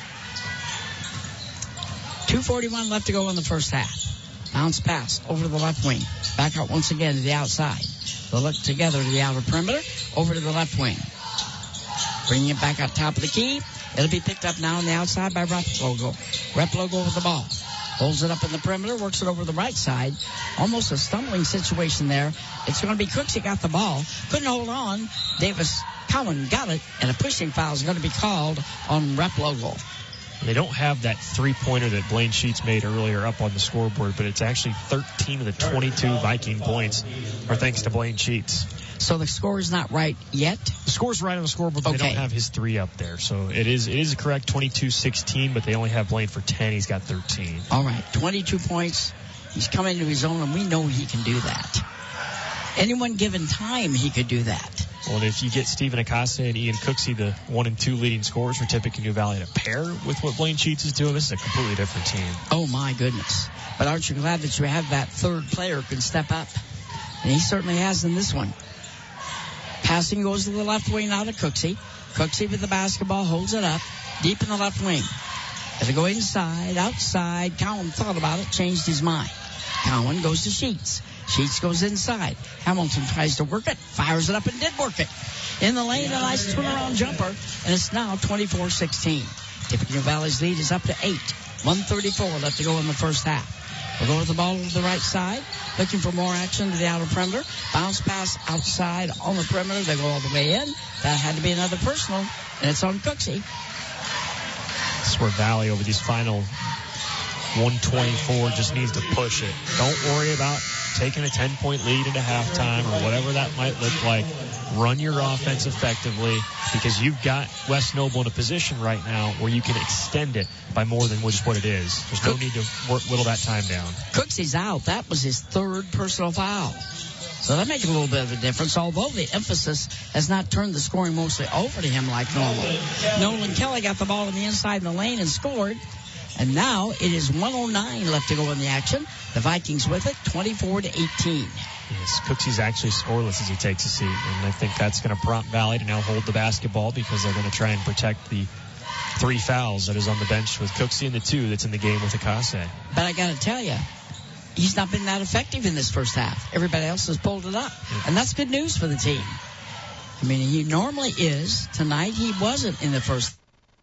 2:41 left to go in the first half. Bounce pass over to the left wing. Back out once again to the outside. They'll look together to the outer perimeter. Over to the left wing. Bringing it back out top of the key. It'll be picked up now on the outside by Replogle. Replogle with the ball. Holds it up in the perimeter, works it over the right side. Almost a stumbling situation there. It's going to be Cooksey got the ball. Couldn't hold on. Davis Cowan got it, and a pushing foul is going to be called on Replogle. They don't have that three-pointer that Blaine Sheets made earlier up on the scoreboard, but it's actually 13 of the 22 Viking points are thanks to Blaine Sheets. So the score is not right yet? The score's right on the scoreboard, but they don't have his three up there. So it is a correct 22-16, but they only have Blaine for 10. He's got 13. All right, 22 points. He's coming to his own, and we know he can do that. Anyone given time, he could do that. Well, and if you get Stephen Akase and Ian Cooksey, the 1 and 2 leading scorers for Tippecanoe Valley, to pair with what Blaine Sheets is doing, this is a completely different team. Oh, my goodness. But aren't you glad that you have that third player who can step up? And he certainly has in this one. Passing goes to the left wing now to Cooksey. Cooksey with the basketball, holds it up, deep in the left wing. It'll go inside, outside. Cowan thought about it, changed his mind. Cowan goes to Sheets. Sheets goes inside. Hamilton tries to work it, fires it up, and did work it. In the lane, a nice turnaround jumper, and it's now 24-16. Tippecanoe Valley's lead is up to 8. 1:34 left to go in the first half. We'll go with the ball to the right side, looking for more action to the outer perimeter. Bounce pass outside on the perimeter. They go all the way in. That had to be another personal, and it's on Cooksey. This is where Valley over these final 124 just needs to push it. Don't worry about taking a 10-point lead into halftime or whatever that might look like. Run your offense effectively because you've got West Noble in a position right now where you can extend it by more than just what it is. There's no need to whittle that time down. Cooksey's out. That was his third personal foul. So that makes a little bit of a difference, although the emphasis has not turned the scoring mostly over to him like normal. Nolan Kelly got the ball in the inside in the lane and scored. And now it is 1:09 left to go in the action. The Vikings with it, 24-18. Yes, Cooksey's actually scoreless as he takes a seat, and I think that's going to prompt Valley to now hold the basketball because they're going to try and protect the 3 fouls that is on the bench with Cooksey and the 2 that's in the game with Akase. But I got to tell you, he's not been that effective in this first half. Everybody else has pulled it up, and that's good news for the team. I mean, he normally is. Tonight he wasn't in the first.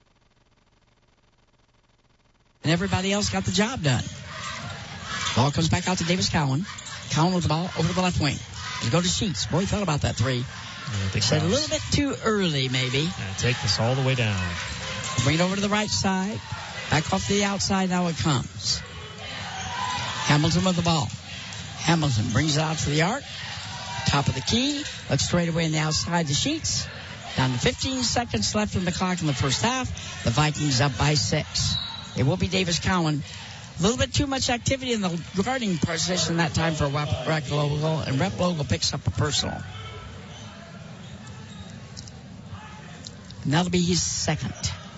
And everybody else got the job done. Ball comes back out to Davis Cowan. Cowan with the ball over to the left wing. They go to Sheets. Boy, he thought about that 3. Said a little bit too early, maybe. Yeah, take this all the way down. Bring it over to the right side. Back off to the outside. Now it comes. Hamilton with the ball. Hamilton brings it out to the arc. Top of the key. Looks straight away in the outside to Sheets. Down to 15 seconds left in the clock in the first half. The Vikings up by 6. It will be Davis Cowan. A little bit too much activity in the guarding position that time for Rep Logal, and Rep Logal picks up a personal. And that'll be his second.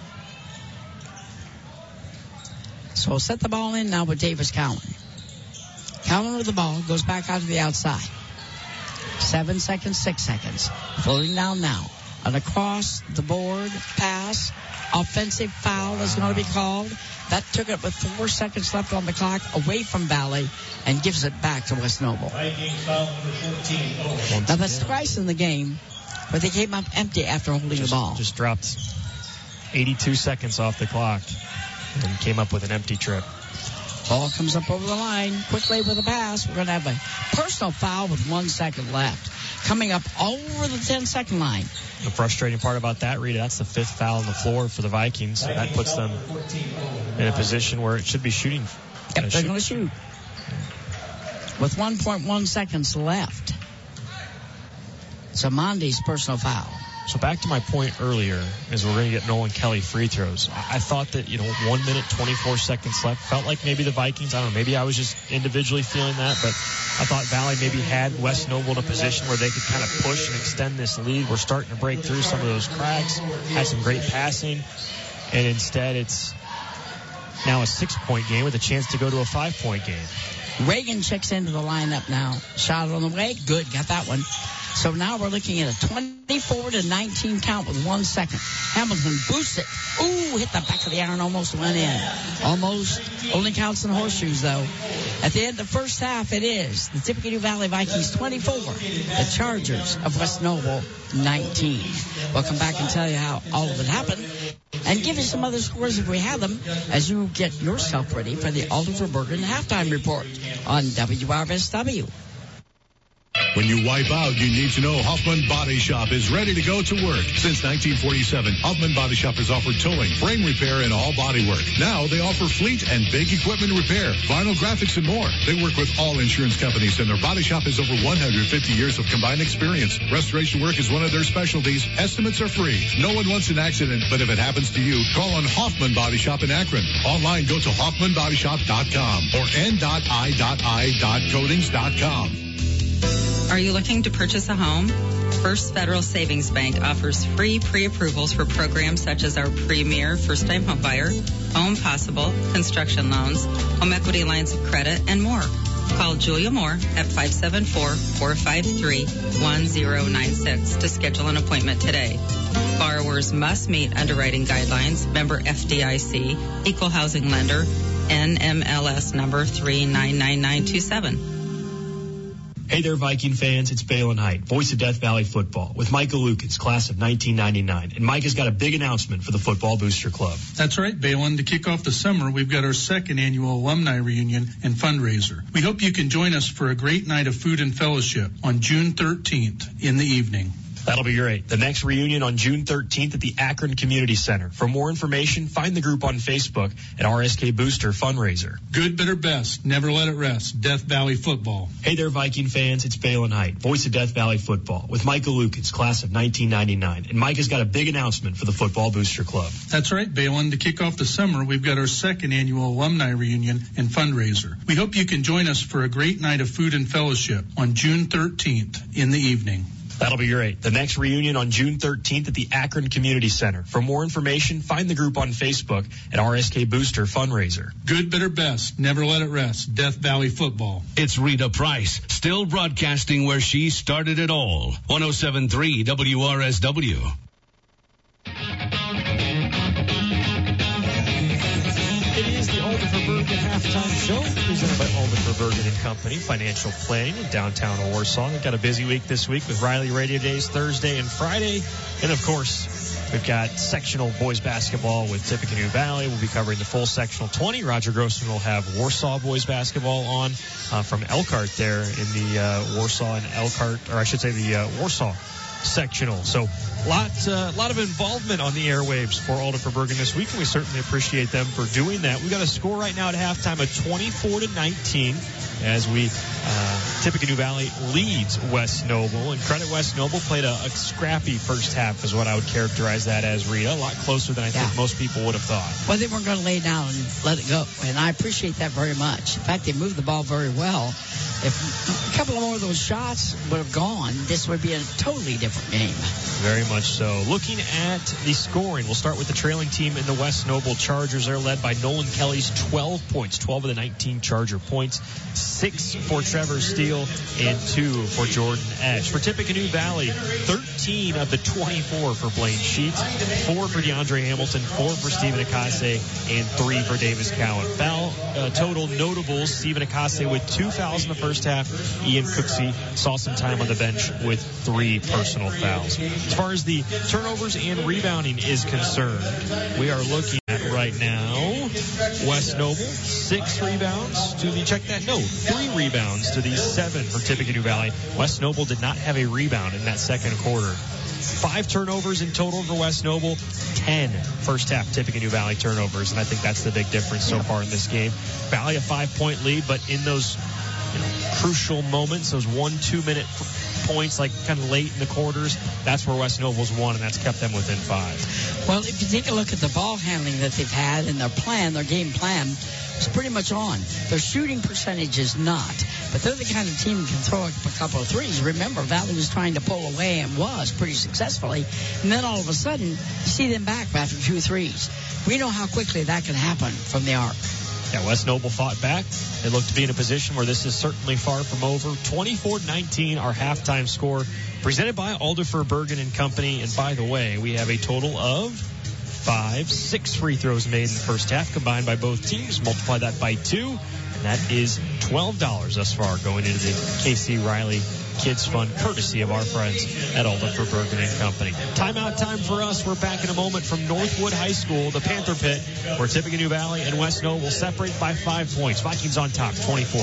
So we'll set the ball in now with Davis Cowan. Cowan with the ball, goes back out to the outside. 7 seconds, 6 seconds. Floating down now. An across the board pass. Offensive foul is going to be called. That took it with 4 seconds left on the clock away from Valley and gives it back to West Noble. Now that's twice in the game, but they came up empty after holding the ball. Just dropped 82 seconds off the clock and came up with an empty trip. Ball comes up over the line quickly with a pass. We're going to have a personal foul with 1 second left. Coming up over the 10-second line. The frustrating part about that, Rita, that's the 5th foul on the floor for the Vikings. That puts them in a position where it should be shooting. Yep, they're going to shoot. With 1.1 seconds left. It's Amandi's personal foul. So back to my point earlier is we're going to get Nolan Kelly free throws. I thought that, 1 minute, 24 seconds left. Felt like maybe the Vikings, I don't know, maybe I was just individually feeling that, but I thought Valley maybe had West Noble in a position where they could kind of push and extend this lead. We're starting to break through some of those cracks. Had some great passing, and instead it's now a 6-point game with a chance to go to a 5-point game. Reagan checks into the lineup now. Shot on the way. Good. Got that one. So now we're looking at a 24-19 count with 1 second. Hamilton boosts it. Ooh, hit the back of the iron. Almost went in. Almost. Only counts in horseshoes, though. At the end of the first half, it is the Tippecanoe Valley Vikings 24. The Chargers of West Noble 19. We'll come back and tell you how all of it happened and give you some other scores if we have them as you get yourself ready for the Oliver Bergen halftime report on WRSW. When you wipe out, you need to know Hoffman Body Shop is ready to go to work. Since 1947, Hoffman Body Shop has offered towing, frame repair, and all body work. Now they offer fleet and big equipment repair, vinyl graphics, and more. They work with all insurance companies, and their body shop has over 150 years of combined experience. Restoration work is one of their specialties. Estimates are free. No one wants an accident, but if it happens to you, call on Hoffman Body Shop in Akron. Online, go to hoffmanbodyshop.com or n.i.i.coatings.com. Are you looking to purchase a home? First Federal Savings Bank offers free pre-approvals for programs such as our Premier First-Time Homebuyer, Home Possible, construction loans, home equity lines of credit, and more. Call Julia Moore at 574-453-1096 to schedule an appointment today. Borrowers must meet underwriting guidelines. Member FDIC, Equal Housing Lender, NMLS number 399927. Hey there, Viking fans. It's Balin Height, voice of Death Valley football, with Micah Lukens, class of 1999. And Micah's got a big announcement for the Football Booster Club. That's right, Balin. To kick off the summer, we've got our second annual alumni reunion and fundraiser. We hope you can join us for a great night of food and fellowship on June 13th in the evening. That'll be great. The next reunion on June 13th at the Akron Community Center. For more information, find the group on Facebook at RSK Booster Fundraiser. Good, better, best. Never let it rest. Death Valley football. Hey there, Viking fans. It's Balin Height, voice of Death Valley football, with Micah Lukens, class of 1999. And Micah's got a big announcement for the Football Booster Club. That's right, Balin. To kick off the summer, we've got our second annual alumni reunion and fundraiser. We hope you can join us for a great night of food and fellowship on June 13th in the evening. That'll be great. The next reunion on June 13th at the Akron Community Center. For more information, find the group on Facebook at RSK Booster Fundraiser. Good, better, best. Never let it rest. Death Valley football. It's Rita Price, still broadcasting where she started it all. 107.3 WRSW. It is the Alderfer Bergen halftime show presented by Alderfer Bergen and Company, financial planning in downtown Warsaw. They've got a busy week this week with Riley Radio Days Thursday and Friday. And, of course, we've got sectional boys basketball with Tippecanoe Valley. We'll be covering the full sectional 20. Roger Grossman will have Warsaw boys basketball on from Elkhart there in the Warsaw and Elkhart, or I should say the Warsaw sectional. So lot of involvement on the airwaves for Alderfer Bergen this week, and we certainly appreciate them for doing that. We've got a score right now at halftime of 24-19 as we Tippecanoe Valley leads West Noble, and credit West Noble played a scrappy first half is what I would characterize that as, Rita. A lot closer than I think most people would have thought. Well, they weren't going to lay down and let it go, and I appreciate that very much. In fact, they moved the ball very well. If a couple more of those shots would have gone, this would be a totally different game. Very much so. Looking at the scoring, we'll start with the trailing team in the West Noble Chargers. They're led by Nolan Kelly's 12 points, 12 of the 19 Charger points, 6 for Trevor Steele, and 2 for Jordan Esch. For Tippecanoe Valley, 13 of the 24 for Blaine Sheets, 4 for DeAndre Hamilton, 4 for Stephen Akase, and 3 for Davis Cowan. Foul total notables, Stephen Akase with 2 fouls in the first half. Ian Cooksey saw some time on the bench with 3 personal fouls. As far as the turnovers and rebounding is concerned, we are looking at right now West Noble, 6 rebounds to the, check that, no, 3 rebounds to the 7 for Tippecanoe Valley. West Noble did not have a rebound in that second quarter. 5 turnovers in total for West Noble, 10 first half Tippecanoe Valley turnovers, and I think that's the big difference so far in this game. Valley a 5-point lead, but in those crucial moments, those 1-2 minute points, like kind of late in the quarters, that's where West Noble's won, and that's kept them within 5. Well, if you take a look at the ball handling that they've had and their plan, their game plan, it's pretty much on. Their shooting percentage is not, but they're the kind of team that can throw a couple of threes. Remember, Valley was trying to pull away and was pretty successfully, and then all of a sudden, you see them back after 2 threes. We know how quickly that can happen from the arc. Yeah, West Noble fought back. They look to be in a position where this is certainly far from over. 24-19, our halftime score, presented by Alderfer Bergen and Company. And by the way, we have a total of 6 free throws made in the first half, combined by both teams. Multiply that by 2, and that is $12 thus far going into the KC Riley Kids Fund, courtesy of our friends at Alderfer Bergen and Company. Timeout time for us. We're back in a moment from Northwood High School, the Panther Pit, where Tippecanoe Valley and West Noble separate by 5 points. Vikings on top,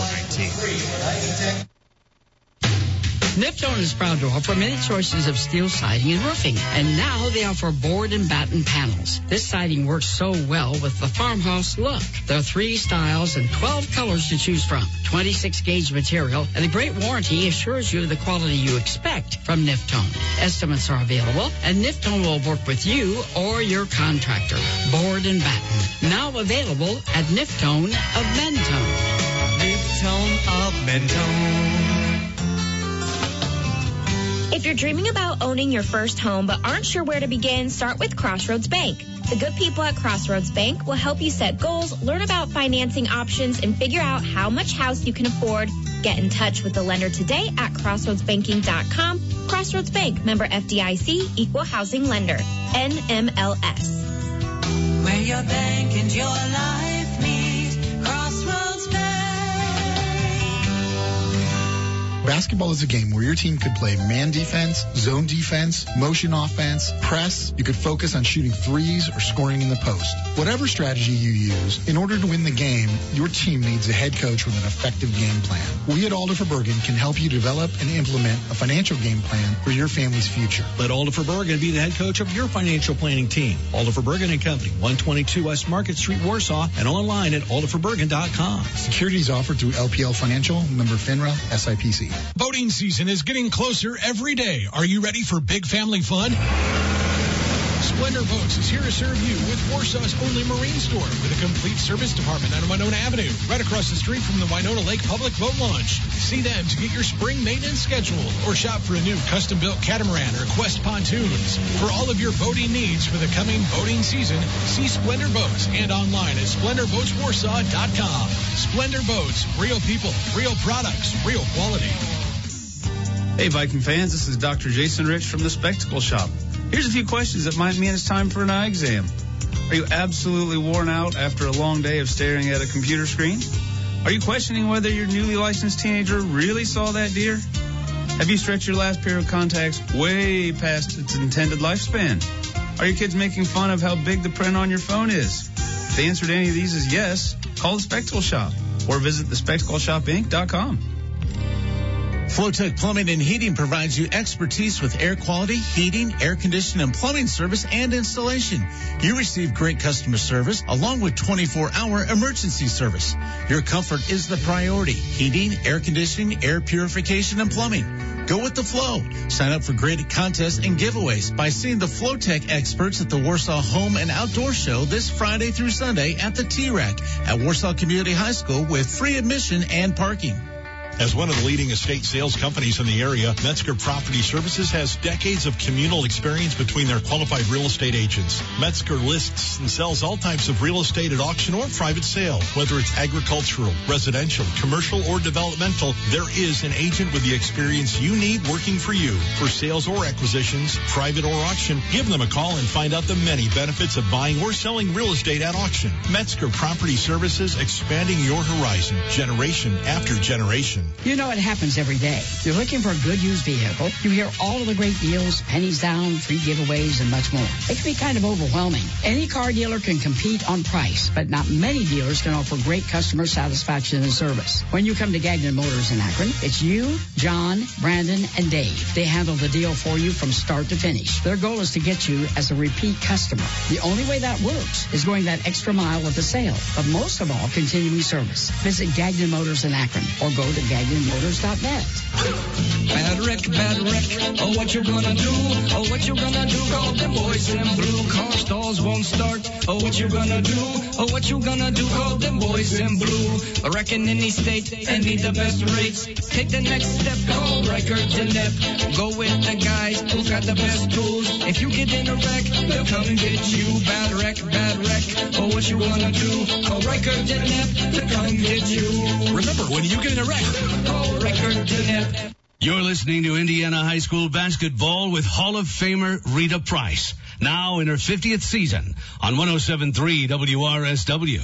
24-19. Niftone is proud to offer many choices of steel siding and roofing, and now they offer board and batten panels. This siding works so well with the farmhouse look. There are 3 styles and 12 colors to choose from. 26-gauge material, and a great warranty assures you the quality you expect from Niftone. Estimates are available, and Niftone will work with you or your contractor. Board and batten, now available at Niftone of Mentone. Niftone of Mentone. If you're dreaming about owning your first home but aren't sure where to begin, start with Crossroads Bank. The good people at Crossroads Bank will help you set goals, learn about financing options, and figure out how much house you can afford. Get in touch with the lender today at crossroadsbanking.com. Crossroads Bank, member FDIC, equal housing lender, NMLS. Where your bank and your life meet, Crossroads Bank. Basketball is a game where your team could play man defense, zone defense, motion offense, press. You could focus on shooting threes or scoring in the post. Whatever strategy you use, in order to win the game, your team needs a head coach with an effective game plan. We at Alder Verbergen can help you develop and implement a financial game plan for your family's future. Let Alder Verbergen be the head coach of your financial planning team. Alder Verbergen and Company, 122 West Market Street, Warsaw, and online at alderverbergen.com. Securities offered through LPL Financial, member FINRA, SIPC. Boating season is getting closer every day. Are you ready for big family fun? Splendor Boats is here to serve you with Warsaw's only marine store with a complete service department on Winona Avenue, right across the street from the Winona Lake Public Boat Launch. See them to get your spring maintenance scheduled or shop for a new custom-built catamaran or Quest pontoons. For all of your boating needs for the coming boating season, see Splendor Boats and online at SplendorBoatsWarsaw.com. Splendor Boats, real people, real products, real quality. Hey, Viking fans, this is Dr. Jason Rich from the Spectacle Shop. Here's a few questions that might mean it's time for an eye exam. Are you absolutely worn out after a long day of staring at a computer screen? Are you questioning whether your newly licensed teenager really saw that deer? Have you stretched your last pair of contacts way past its intended lifespan? Are your kids making fun of how big the print on your phone is? If the answer to any of these is yes, call the Spectacle Shop or visit thespectacleshopinc.com. Flowtech Plumbing and Heating provides you expertise with air quality, heating, air conditioning, and plumbing service and installation. You receive great customer service along with 24-hour emergency service. Your comfort is the priority. Heating, air conditioning, air purification, and plumbing. Go with the flow. Sign up for great contests and giveaways by seeing the Flowtech experts at the Warsaw Home and Outdoor Show this Friday through Sunday at the T-Rack at Warsaw Community High School with free admission and parking. As one of the leading estate sales companies in the area, Metzger Property Services has decades of communal experience between their qualified real estate agents. Metzger lists and sells all types of real estate at auction or private sale. Whether it's agricultural, residential, commercial, or developmental, there is an agent with the experience you need working for you. For sales or acquisitions, private or auction, give them a call and find out the many benefits of buying or selling real estate at auction. Metzger Property Services, expanding your horizon, generation after generation. You know it happens every day. You're looking for a good used vehicle. You hear all of the great deals, pennies down, free giveaways, and much more. It can be kind of overwhelming. Any car dealer can compete on price, but not many dealers can offer great customer satisfaction and service. When you come to Gagnon Motors in Akron, it's you, John, Brandon, and Dave. They handle the deal for you from start to finish. Their goal is to get you as a repeat customer. The only way that works is going that extra mile with the sale, but most of all, continuing service. Visit Gagnon Motors in Akron or go to GagnonMotors.net. Bad wreck, oh what you gonna do, oh what you gonna do, call them boys in blue, car stalls won't start, oh what you gonna do, oh what you gonna do, call them boys in blue, I reckon any state and need the best rates, take the next step, call Records and Nep, go with the guys who got the best tools, if you get in a wreck, they'll come and get you, bad wreck, oh what you gonna do, call Records and Nep to come get you. Remember, when you get in a wreck, call Records and Nep. You're listening to Indiana High School basketball with Hall of Famer Rita Price, now in her 50th season on 107.3 WRSW.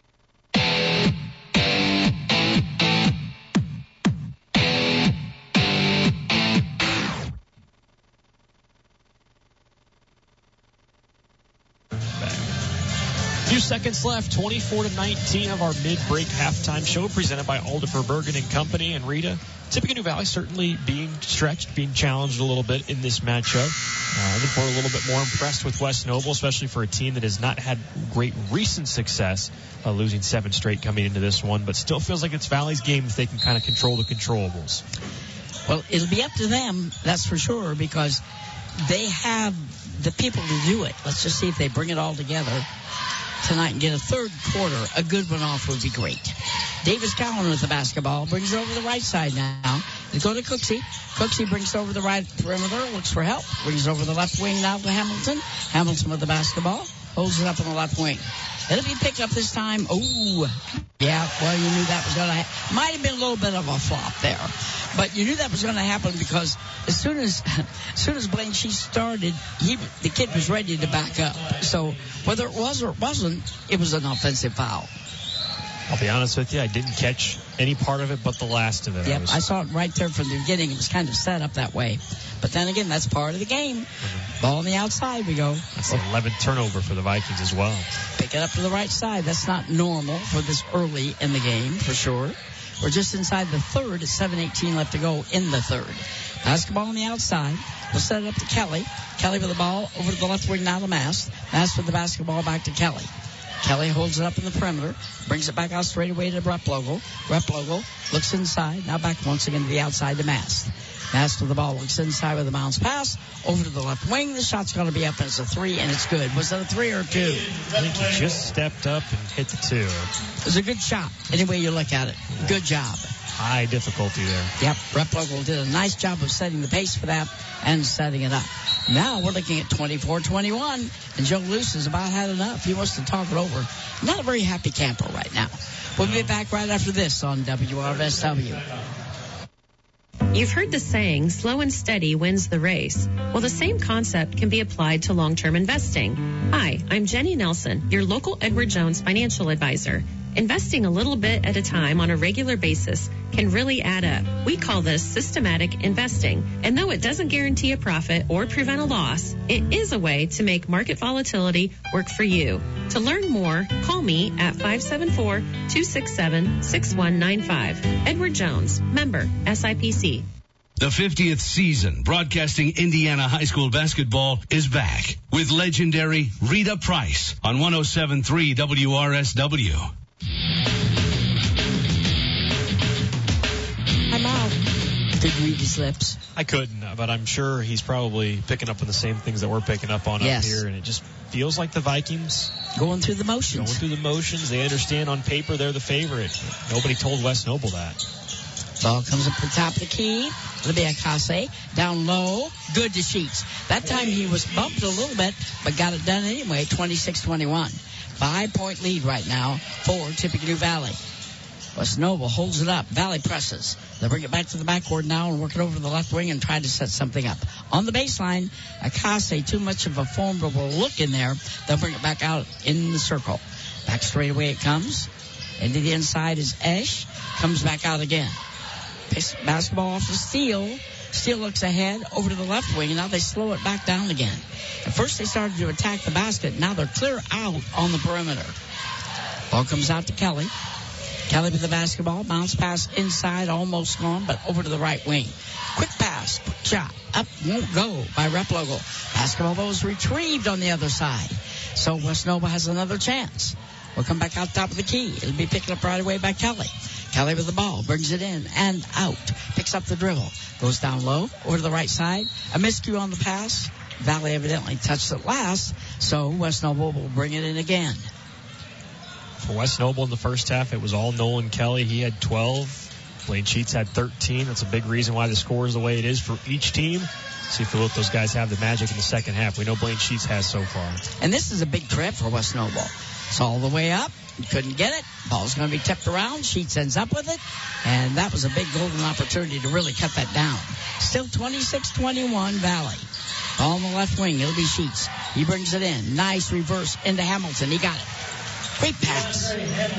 Few seconds left, 24-19 of our mid-break halftime show presented by Alder Verbergen and Company. And Rita, Tippecanoe New Valley certainly being stretched, being challenged a little bit in this matchup. I think we're a little bit more impressed with West Noble, especially for a team that has not had great recent success, losing 7 straight coming into this one, but still feels like it's Valley's game if they can kind of control the controllables. Well, it'll be up to them, that's for sure, because they have the people to do it. Let's just see if they bring it all together tonight and get a third quarter. A good one off would be great. Davis Cowan with the basketball, brings it over the right side now. They go to Cooksey. Cooksey brings it over the right perimeter, looks for help, brings it over the left wing now to Hamilton. Hamilton with the basketball, holds it up on the left wing. It'll be picked up this time. Oh, yeah, well, you knew that was going to might have been a little bit of a flop there. But you knew that was going to happen because as soon as Blaine Sheets started, the kid was ready to back up. So whether it was or it wasn't, it was an offensive foul. I'll be honest with you, I didn't catch any part of it but the last of it. Yep, I saw it right there from the beginning. It was kind of set up that way. But then again, that's part of the game. Ball on the outside we go. That's the 11th turnover for the Vikings as well. Pick it up to the right side. That's not normal for this early in the game, for sure. We're just inside the third. It's 7:18 left to go in the third. Basketball on the outside. We'll set it up to Kelly. Kelly with the ball over to the left wing now to Mast. Mast with the basketball back to Kelly. Kelly holds it up in the perimeter, brings it back out straight away to Replogle. Replogle looks inside, now back once again to the outside to Mast. Mast with the ball looks inside with a bounce pass over to the left wing. The shot's going to be up, and it's a 3, and it's good. Was that a 3 or a 2? I think he just stepped up and hit the 2. It was a good shot, any way you look at it. Good job. High difficulty there. Yep, Replogle did a nice job of setting the pace for that and setting it up. Now we're looking at 24-21, and Joe Luce has about had enough. He wants to talk it over. Not a very happy camper right now. We'll be back right after this on WRSW. You've heard the saying, slow and steady wins the race. Well, the same concept can be applied to long-term investing. Hi, I'm Jenny Nelson, your local Edward Jones financial advisor. Investing a little bit at a time on a regular basis can really add up. We call this systematic investing. And though it doesn't guarantee a profit or prevent a loss, it is a way to make market volatility work for you. To learn more, call me at 574-267-6195. Edward Jones, member SIPC. The 50th season broadcasting Indiana high school basketball is back with legendary Rita Price on 107.3 WRSW. I'm out. Did you read his lips? I couldn't, but I'm sure he's probably picking up on the same things that we're picking up on up here, and it just feels like the Vikings going through the motions. They understand on paper they're the favorite. Nobody told West Noble that. Ball comes up to the top of the key. It'll be Akase. Down low. Good to Sheets. That time he was bumped a little bit, but got it done anyway. 26-21. 5-point lead right now for Tippecanoe Valley. West Noble holds it up. Valley presses. They'll bring it back to the backboard now and work it over to the left wing and try to set something up. On the baseline, Akase, too much of a formidable look in there. They'll bring it back out in the circle. Back straight away it comes. Into the inside is Esch. Comes back out again. Picks basketball off of Steele. Steele looks ahead over to the left wing, and now they slow it back down again. At first they started to attack the basket. Now they're clear out on the perimeter. Ball comes out to Kelly. Kelly with the basketball. Bounce pass inside, almost gone, but over to the right wing. Quick pass, quick shot. Up, won't go by Replogle. Basketball, though, is retrieved on the other side. So West Noble has another chance. We'll come back out top of the key. It'll be picked up right away by Kelly. Kelly with the ball, brings it in and out. Picks up the dribble. Goes down low, over to the right side. A miscue on the pass. Valley evidently touched it last, so West Noble will bring it in again. For West Noble in the first half, it was all Nolan Kelly. He had 12. Blaine Sheets had 13. That's a big reason why the score is the way it is for each team. See if those guys have the magic in the second half. We know Blaine Sheets has so far. And this is a big trip for West Noble. It's all the way up. Couldn't get it. Ball's going to be tipped around. Sheets ends up with it. And that was a big golden opportunity to really cut that down. Still 26-21 Valley. Ball on the left wing. It'll be Sheets. He brings it in. Nice reverse into Hamilton. He got it. Great pass.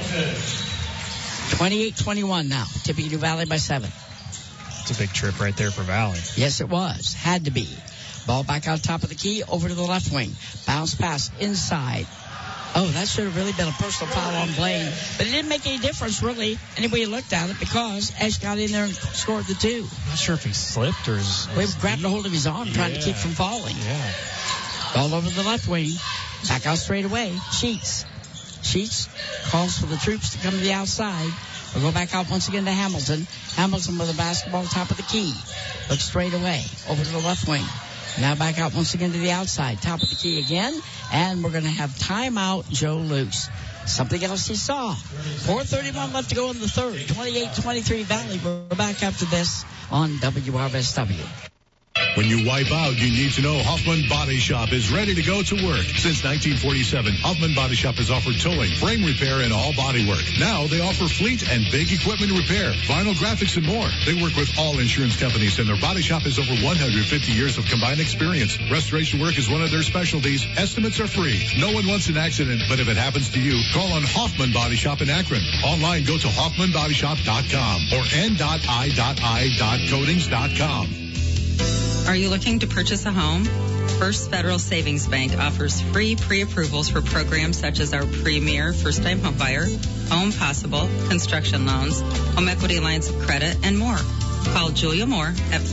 28-21 now. Tippecanoe Valley by 7. It's a big trip right there for Valley. Yes, it was. Had to be. Ball back out top of the key. Over to the left wing. Bounce pass inside. Oh, that should have really been a personal foul on Blaine. But it didn't make any difference, really, any way you looked at it, because Esch got in there and scored the 2. Not sure if he slipped or we grabbed a hold of his arm trying to keep from falling. Yeah. Ball over the left wing. Back out straight away. Sheets calls for the troops to come to the outside. We'll go back out once again to Hamilton. Hamilton with the basketball top of the key. Looks straight away. Over to the left wing. Now back out once again to the outside. Top of the key again. And we're going to have timeout Joe Luce. Something else he saw. 4:31 left to go in the third. 28-23 Valley. We're back after this on WRSW. When you wipe out, you need to know Hoffman Body Shop is ready to go to work. Since 1947, Hoffman Body Shop has offered towing, frame repair, and all body work. Now they offer fleet and big equipment repair, vinyl graphics, and more. They work with all insurance companies, and their body shop has over 150 years of combined experience. Restoration work is one of their specialties. Estimates are free. No one wants an accident, but if it happens to you, call on Hoffman Body Shop in Akron. Online, go to HoffmanBodyShop.com or n.i.i.coatings.com. Are you looking to purchase a home? First Federal Savings Bank offers free pre-approvals for programs such as our Premier First-Time Homebuyer, Home Possible, construction loans, home equity lines of credit, and more. Call Julia Moore at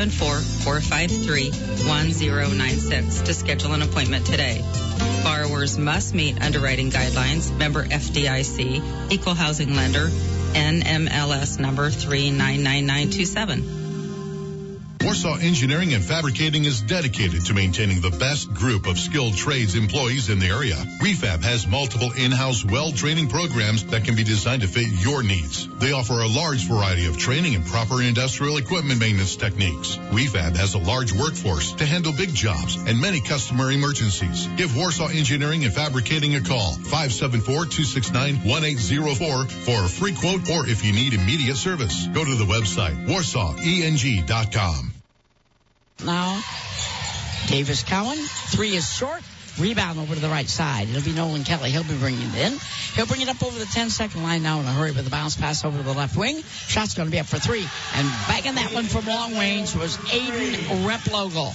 574-453-1096 to schedule an appointment today. Borrowers must meet underwriting guidelines. Member FDIC, Equal Housing Lender, NMLS number 399927. Warsaw Engineering and Fabricating is dedicated to maintaining the best group of skilled trades employees in the area. Refab has multiple in-house weld training programs that can be designed to fit your needs. They offer a large variety of training and proper industrial equipment maintenance techniques. Refab has a large workforce to handle big jobs and many customer emergencies. Give Warsaw Engineering and Fabricating a call, 574-269-1804 for a free quote or if you need immediate service. Go to the website, warsaweng.com. Now, Davis Cowan, 3 is short. Rebound over to the right side. It'll be Nolan Kelly. He'll be bringing it in. He'll bring it up over the 10-second line now in a hurry with a bounce pass over to the left wing. Shot's going to be up for 3. And bagging that one from long range was Aiden Replogle.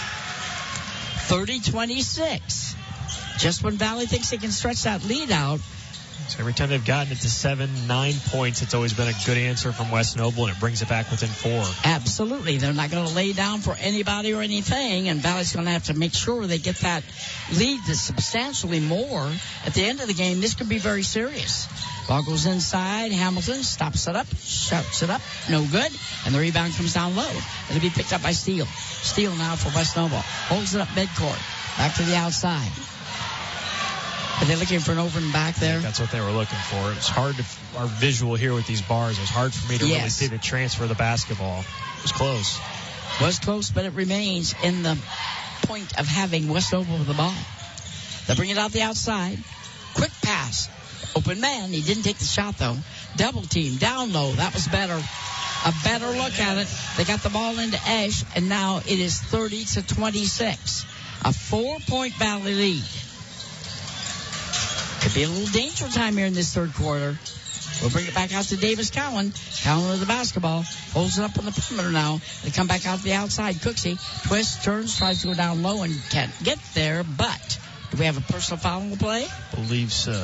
30-26. Just when Valley thinks they can stretch that lead out. So every time they've gotten it to 7-9 points, it's always been a good answer from West Noble, and it brings it back within 4. Absolutely. They're not going to lay down for anybody or anything, and Valley's going to have to make sure they get that lead to substantially more. At the end of the game, this could be very serious. Ball goes inside. Hamilton stops it up, shouts it up. No good. And the rebound comes down low. It'll be picked up by Steele. Steele now for West Noble. Holds it up midcourt. Back to the outside. Are they looking for an over and back there? That's what they were looking for. It was hard to, our visual here with these bars, it was hard for me to really see the transfer of the basketball. It was close. Was close, but it remains in the point of having West Noble with the ball. They bring it out the outside. Quick pass. Open man. He didn't take the shot, though. Double team. Down low. That was better. A better look at it. They got the ball into Esch, and now it is 30-26. A 4-point Valley lead. Could be a little danger time here in this third quarter. We'll bring it back out to Davis Cowan. Cowan with the basketball. Holds it up on the perimeter now. They come back out to the outside. Cooksey twists, turns, tries to go down low and can't get there. But do we have a personal foul in the play? Believe so.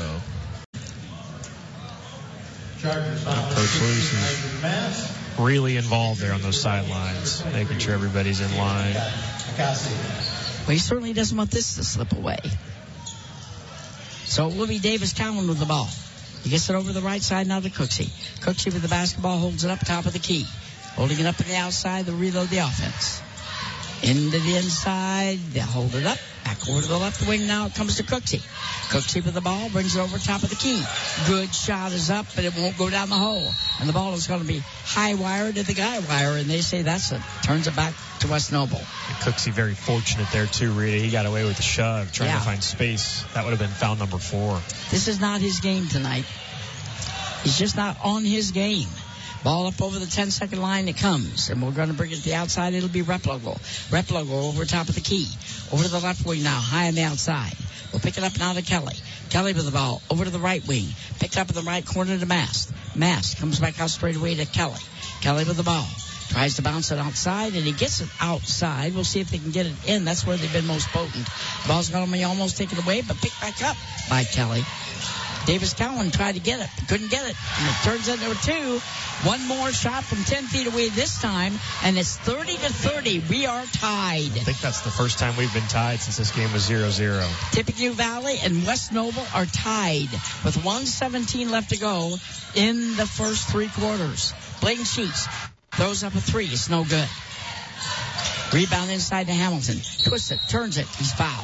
Coach Lewis is really involved there on those sidelines, making sure everybody's in line. Well, he certainly doesn't want this to slip away. So it will be Davis Cowan with the ball. He gets it over the right side now to Cooksey. Cooksey with the basketball, holds it up top of the key. Holding it up in the outside, they'll reload the offense. Into the inside, they hold it up. Back over to the left wing now, it comes to Cooksey. Cooksey with the ball, brings it over top of the key. Good shot is up, but it won't go down the hole. And the ball is going to be high wire to the guy wire, and they say that's it. Turns it back to West Noble. And Cooksey very fortunate there, too, Rita. He got away with the shove, trying to find space. That would have been foul number 4. This is not his game tonight. He's just not on his game. Ball up over the 10-second line, it comes. And we're going to bring it to the outside. It'll be Replogle. Replogle over top of the key. Over to the left wing now, high on the outside. We'll pick it up now to Kelly. Kelly with the ball, over to the right wing. Picked up in the right corner to Mast. Mast comes back out straight away to Kelly. Kelly with the ball. Tries to bounce it outside, and he gets it outside. We'll see if they can get it in. That's where they've been most potent. The ball's going to be almost taken away, but picked back up by Kelly. Davis Cowan tried to get it, couldn't get it, and it turns into a 2. One more shot from 10 feet away this time, and it's 30-30. We are tied. I think that's the first time we've been tied since this game was 0-0. Tippecanoe Valley and West Noble are tied with 1:17 left to go in the first 3 quarters. Blaine Sheets throws up a 3. It's no good. Rebound inside to Hamilton. Twists it, turns it. He's fouled.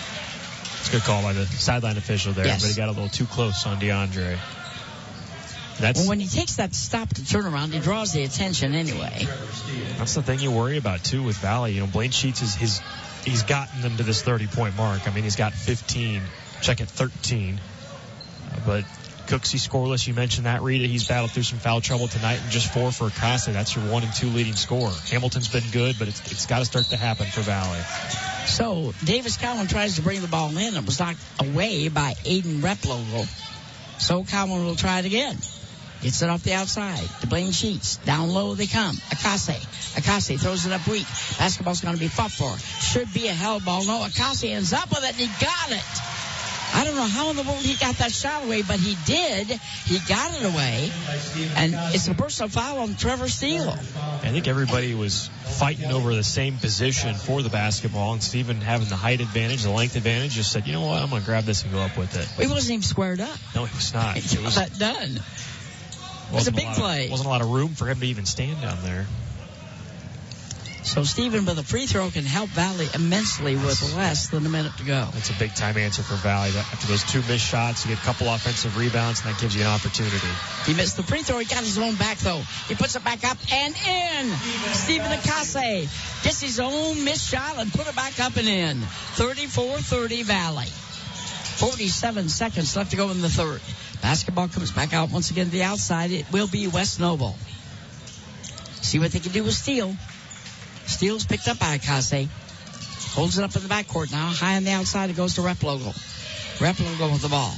It's a good call by the sideline official there, but he got a little too close on DeAndre. Well, when he takes that stop to turn around, he draws the attention anyway. That's the thing you worry about, too, with Valley. You know, Blaine Sheets he's gotten them to this 30-point mark. I mean, he's got 15, check at 13. But Cooksey scoreless. You mentioned that, Rita. He's battled through some foul trouble tonight, and just 4 for Acasa. That's your 1 and 2 leading scorer. Hamilton's been good, but it's got to start to happen for Valley. So Davis Cowan tries to bring the ball in. It was knocked away by Aiden Replogle. So Cowan will try it again. Gets it off the outside to Blaine Sheets. Down low they come. Acasa throws it up weak. Basketball's going to be fought for. Should be a held ball. No, Acasa ends up with it, and he got it. I don't know how in the world he got that shot away, but he did. He got it away, and it's a personal foul on Trevor Steele. I think everybody was fighting over the same position for the basketball, and Stephen, having the height advantage, the length advantage, just said, you know what, I'm going to grab this and go up with it. He wasn't even squared up. No, he was not. He got that done. It was a big play. Wasn't a lot of room for him to even stand down there. So Stephen, with a free throw, can help Valley immensely with less than a minute to go. That's a big-time answer for Valley. After those 2 missed shots, you get a couple offensive rebounds, and that gives you an opportunity. He missed the free throw. He got his own back, though. He puts it back up and in. Stephen Acasa gets his own missed shot and put it back up and in. 34-30 Valley. 47 seconds left to go in the third. Basketball comes back out once again to the outside. It will be West Noble. See what they can do with Steele. Steele's picked up by Acasa. Holds it up in the backcourt now. High on the outside, it goes to Replogle. Replogle with the ball.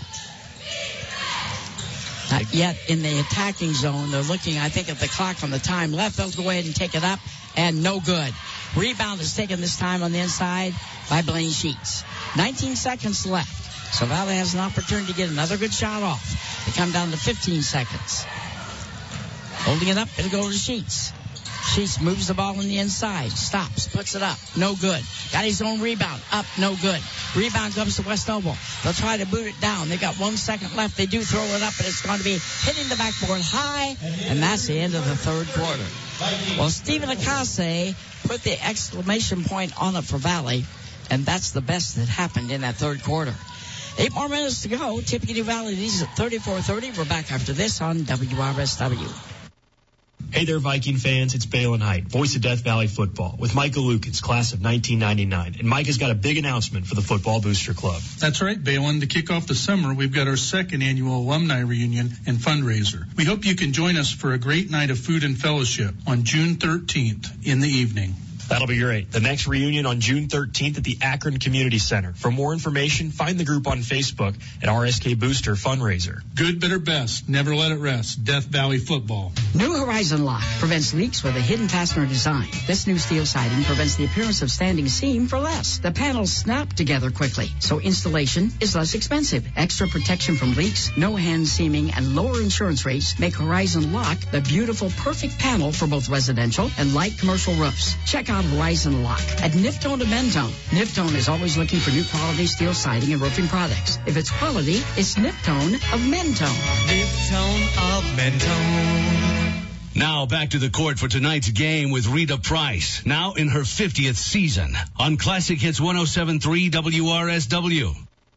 Not yet in the attacking zone. They're looking, I think, at the clock on the time left. They'll go ahead and take it up, and no good. Rebound is taken this time on the inside by Blaine Sheets. 19 seconds left. So Valley has an opportunity to get another good shot off. They come down to 15 seconds. Holding it up, it'll go to Sheets. Sheets moves the ball on the inside. Stops. Puts it up. No good. Got his own rebound. Up. No good. Rebound comes to West Noble. They'll try to boot it down. They got 1 second left. They do throw it up, but it's going to be hitting the backboard high, and that's the end of the third quarter. Well, Stephen Acasa put the exclamation point on it for Valley, and that's the best that happened in that third quarter. 8 more minutes to go. Tippecanoe Valley leads at 34-30. We're back after this on WRSW. Hey there, Viking fans. It's Balin Height, voice of Death Valley football, with Micah Lukens, class of 1999. And Mike has got a big announcement for the Football Booster Club. That's right, Balin. To kick off the summer, we've got our 2nd annual alumni reunion and fundraiser. We hope you can join us for a great night of food and fellowship on June 13th in the evening. That'll be great. The next reunion on June 13th at the Akron Community Center. For more information, find the group on Facebook at RSK Booster Fundraiser. Good, better, best. Never let it rest. Death Valley football. New Horizon Lock prevents leaks with a hidden fastener design. This new steel siding prevents the appearance of standing seam for less. The panels snap together quickly, so installation is less expensive. Extra protection from leaks, no hand seaming, and lower insurance rates make Horizon Lock the beautiful, perfect panel for both residential and light commercial roofs. Check out Horizon Lock at Niftone and Mentone. Niftone is always looking for new quality steel siding and roofing products. If it's quality, it's Niftone of Mentone. Niftone of Mentone. Now back to the court for tonight's game with Rita Price, now in her 50th season on Classic Hits 107.3 WRSW.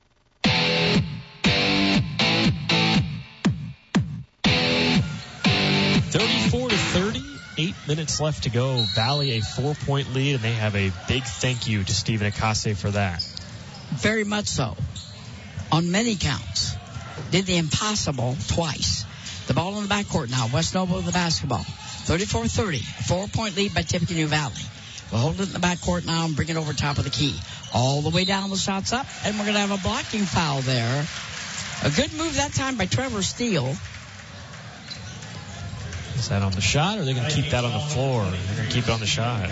34-30. 8 minutes left to go. Valley a 4-point lead, and they have a big thank you to Stephen Acasa for that. Very much so. On many counts. Did the impossible twice. The ball in the backcourt now. West Noble with the basketball. 34-30. 4-point lead by Tippecanoe Valley. We'll hold it in the backcourt now and bring it over top of the key. All the way down, the shot's up, and we're going to have a blocking foul there. A good move that time by Trevor Steele. Is that on the shot, or are they going to keep that on the floor? They're going to keep it on the shot.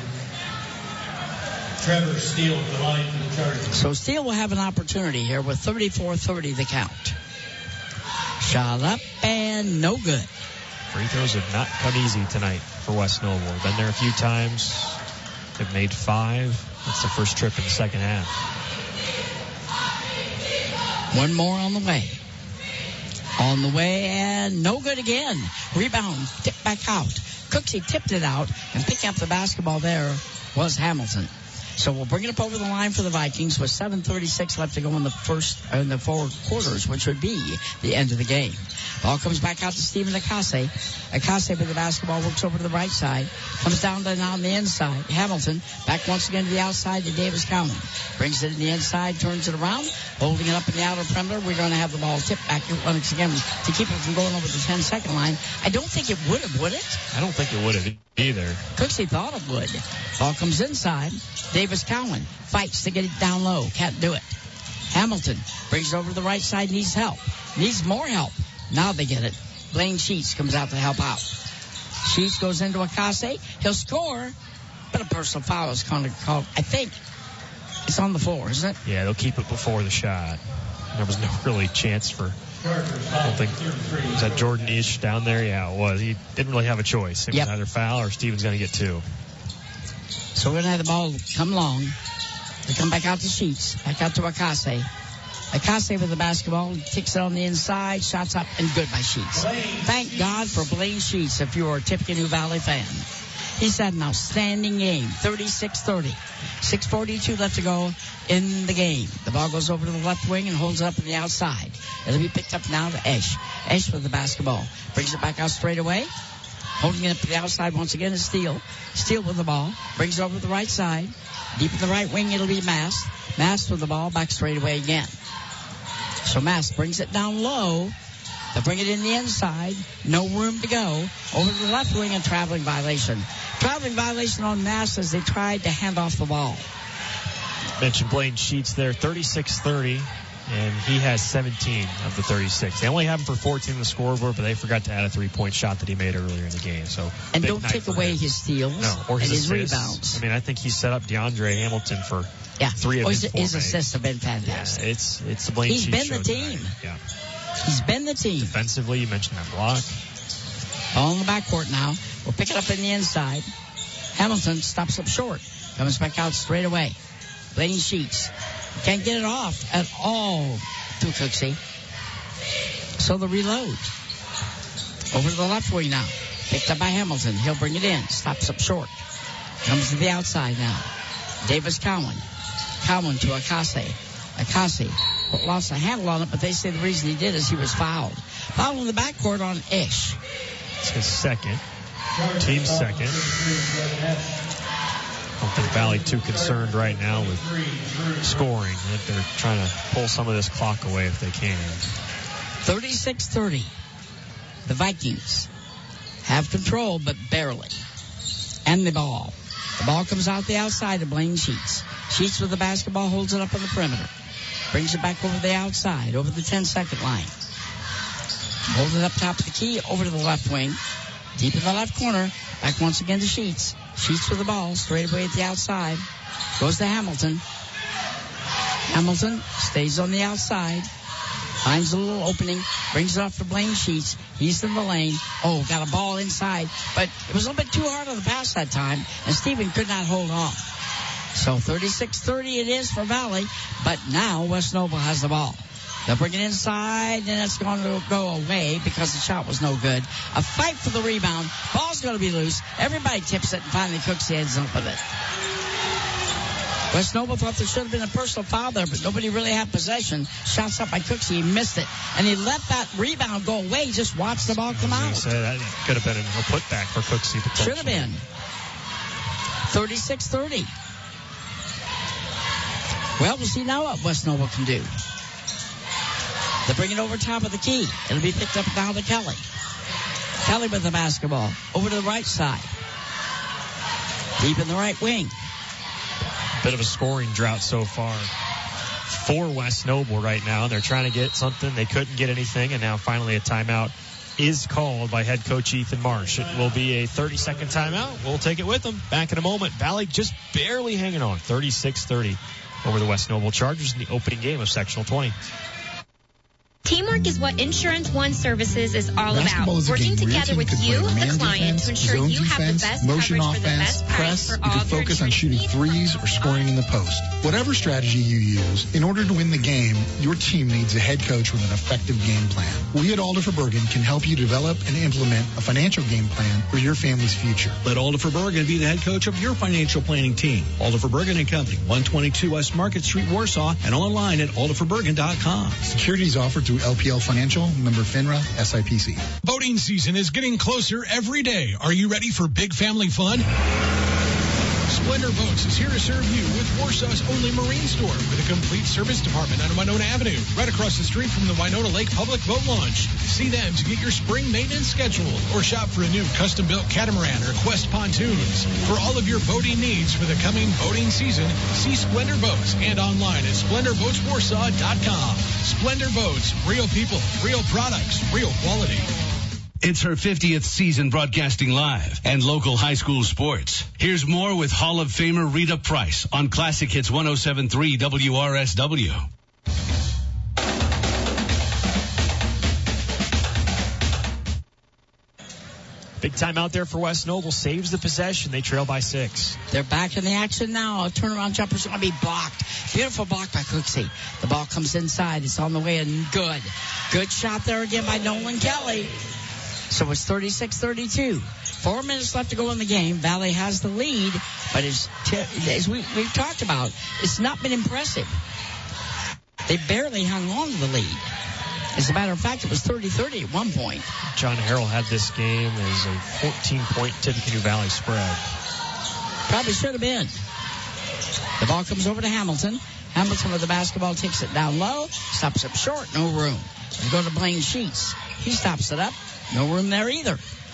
Trevor Steele, the line for the Chargers. So Steele will have an opportunity here with 34-30 the count. Shot up and no good. Free throws have not come easy tonight for West Noble. Been there a few times. They've made 5. That's the first trip in the second half. One more on the way. On the way, and no good again. Rebound, tipped back out. Cooksey tipped it out, and picking up the basketball there was Hamilton. So we'll bring it up over the line for the Vikings with 7:36 left to go in the four quarters, which would be the end of the game. Ball comes back out to Stephen Akase. Akase with the basketball works over to the right side. Comes down to now on the inside. Hamilton back once again to the outside to Davis County. Brings it in the inside, turns it around, holding it up in the outer perimeter. We're going to have the ball tipped back once again to keep it from going over the 10-second line. I don't think it would have, would it? I don't think it would have either. Cooksey thought it would. Ball comes inside. Davis Cowan fights to get it down low. Can't do it. Hamilton brings it over to the right side. Needs help. Needs more help. Now they get it. Blaine Sheets comes out to help out. Sheets goes into Akase. He'll score, but a personal foul is called. I think it's on the floor, isn't it? Yeah, they'll keep it before the shot. There was no really chance for. I don't think, was that Jordan Ish down there? Yeah, it was. He didn't really have a choice. It was either foul or Steven's going to get two. So we're going to have the ball come long. They come back out to Sheets. Back out to Akase. Akase with the basketball. Kicks it on the inside. Shots up and good by Sheets. Thank God for Blaine Sheets if you are a Tippecanoe Valley fan. He's had an outstanding game. 36-30. 6:42 left to go in the game. The ball goes over to the left wing and holds it up on the outside. It'll be picked up now to Esch. Esch with the basketball. Brings it back out straight away. Holding it up to the outside once again is Steele. Steele with the ball. Brings it over to the right side. Deep in the right wing, it'll be Mast. Mast with the ball back straight away again. So Mast brings it down low. They'll bring it in the inside. No room to go. Over to the left wing, and traveling violation. Traveling violation on Mast as they tried to hand off the ball. Mentioned Blaine Sheets there, 36-30, and he has 17 of the 36. They only have him for 14 in the scoreboard, but they forgot to add a three-point shot that he made earlier in the game. So and don't take away his steals or his assists. Rebounds. I mean, I think he set up DeAndre Hamilton for 3 of his 4 his assists have been fantastic. Yeah, it's the Blaine Sheets show. He's been the team. Tonight. Yeah. He's been the team. Defensively, you mentioned that block. Ball in the backcourt now. We'll pick it up in the inside. Hamilton stops up short. Comes back out straight away. Blaine Sheets. Can't get it off at all to Cooksey. So the reload. Over to the left wing now. Picked up by Hamilton. He'll bring it in. Stops up short. Comes to the outside now. Davis Cowan. Cowan to Akase. Akase lost a handle on it, but they say the reason he did is he was fouled. Foul in the backcourt on Ish. It's his second. Team second. I don't think Valley too concerned right now with scoring. I think they're trying to pull some of this clock away if they can. 36-30. The Vikings have control, but barely. And the ball. The ball comes out the outside to Blaine Sheets. Sheets with the basketball, holds it up on the perimeter. Brings it back over the outside, over the 10-second line. Holds it up top of the key, over to the left wing. Deep in the left corner. Back once again to Sheets. Sheets with the ball, straight away at the outside. Goes to Hamilton. Hamilton stays on the outside. Finds a little opening. Brings it off to Blaine Sheets. He's in the lane. Oh, got a ball inside. But it was a little bit too hard on the pass that time. And Stephen could not hold on. So 36-30 it is for Valley. But now West Noble has the ball. They'll bring it inside, and it's going to go away because the shot was no good. A fight for the rebound. Ball's going to be loose. Everybody tips it, and finally Cooksey ends up with it. West Noble thought there should have been a personal foul there, but nobody really had possession. Shots up by Cooksey. He missed it. And he let that rebound go away. He just watched the ball come out. That could have been a putback for Cooksey. Should have been. 36-30. Well, we'll see now what West Noble can do. They bring it over top of the key. It'll be picked up now to Kelly. Kelly with the basketball. Over to the right side. Deep in the right wing. Bit of a scoring drought so far for West Noble right now. They're trying to get something. They couldn't get anything, and now finally a timeout is called by head coach Ethan Marsh. It will be a 30-second timeout. We'll take it with them. Back in a moment. Valley just barely hanging on. 36-30 over the West Noble Chargers in the opening game of Sectional 20. Teamwork is what Insurance One Services is all Basketball about. is a Working game where your together team with could play you, man the client, defense, to ensure zone you have the defense, best motion coverage for the offense, best price press. for You all could of your focus on insurance shooting needs. threes or scoring in the post. Whatever strategy you use, in order to win the game, your team needs a head coach with an effective game plan. We at Alder Verbergen can help you develop and implement a financial game plan for your family's future. Let Alder Verbergen be the head coach of your financial planning team. Alder Verbergen and Company, 122 West Market Street, Warsaw, and online at alderverbergen.com. Securities offered through LPL Financial, member FINRA, SIPC. Boating season is getting closer every day. Are you ready for big family fun? Splendor Boats is here to serve you with Warsaw's only marine store with a complete service department on Winona Avenue, right across the street from the Winona Lake Public Boat Launch. See them to get your spring maintenance scheduled or shop for a new custom-built catamaran or Quest pontoons. For all of your boating needs for the coming boating season, see Splendor Boats and online at SplendorBoatsWarsaw.com. Splendor Boats, real people, real products, real quality. It's her 50th season broadcasting live and local high school sports. Here's more with Hall of Famer Rita Price on Classic Hits 107.3 WRSW. Big time out there for West Noble. Saves the possession. They trail by 6. They're back in the action now. A turnaround jumper's going to be blocked. Beautiful block by Cooksey. The ball comes inside. It's on the way and good. Good shot there again by Nolan Kelly. So it's 36-32. 4 minutes left to go in the game. Valley has the lead, but as we've talked about, it's not been impressive. They barely hung on to the lead. As a matter of fact, it was 30-30 at one point. John Harrell had this game as a 14-point Tippecanoe Valley spread. Probably should have been. The ball comes over to Hamilton. Hamilton with the basketball takes it down low, stops up short, no room. We go to Blaine Sheets. He stops it up. No room there either.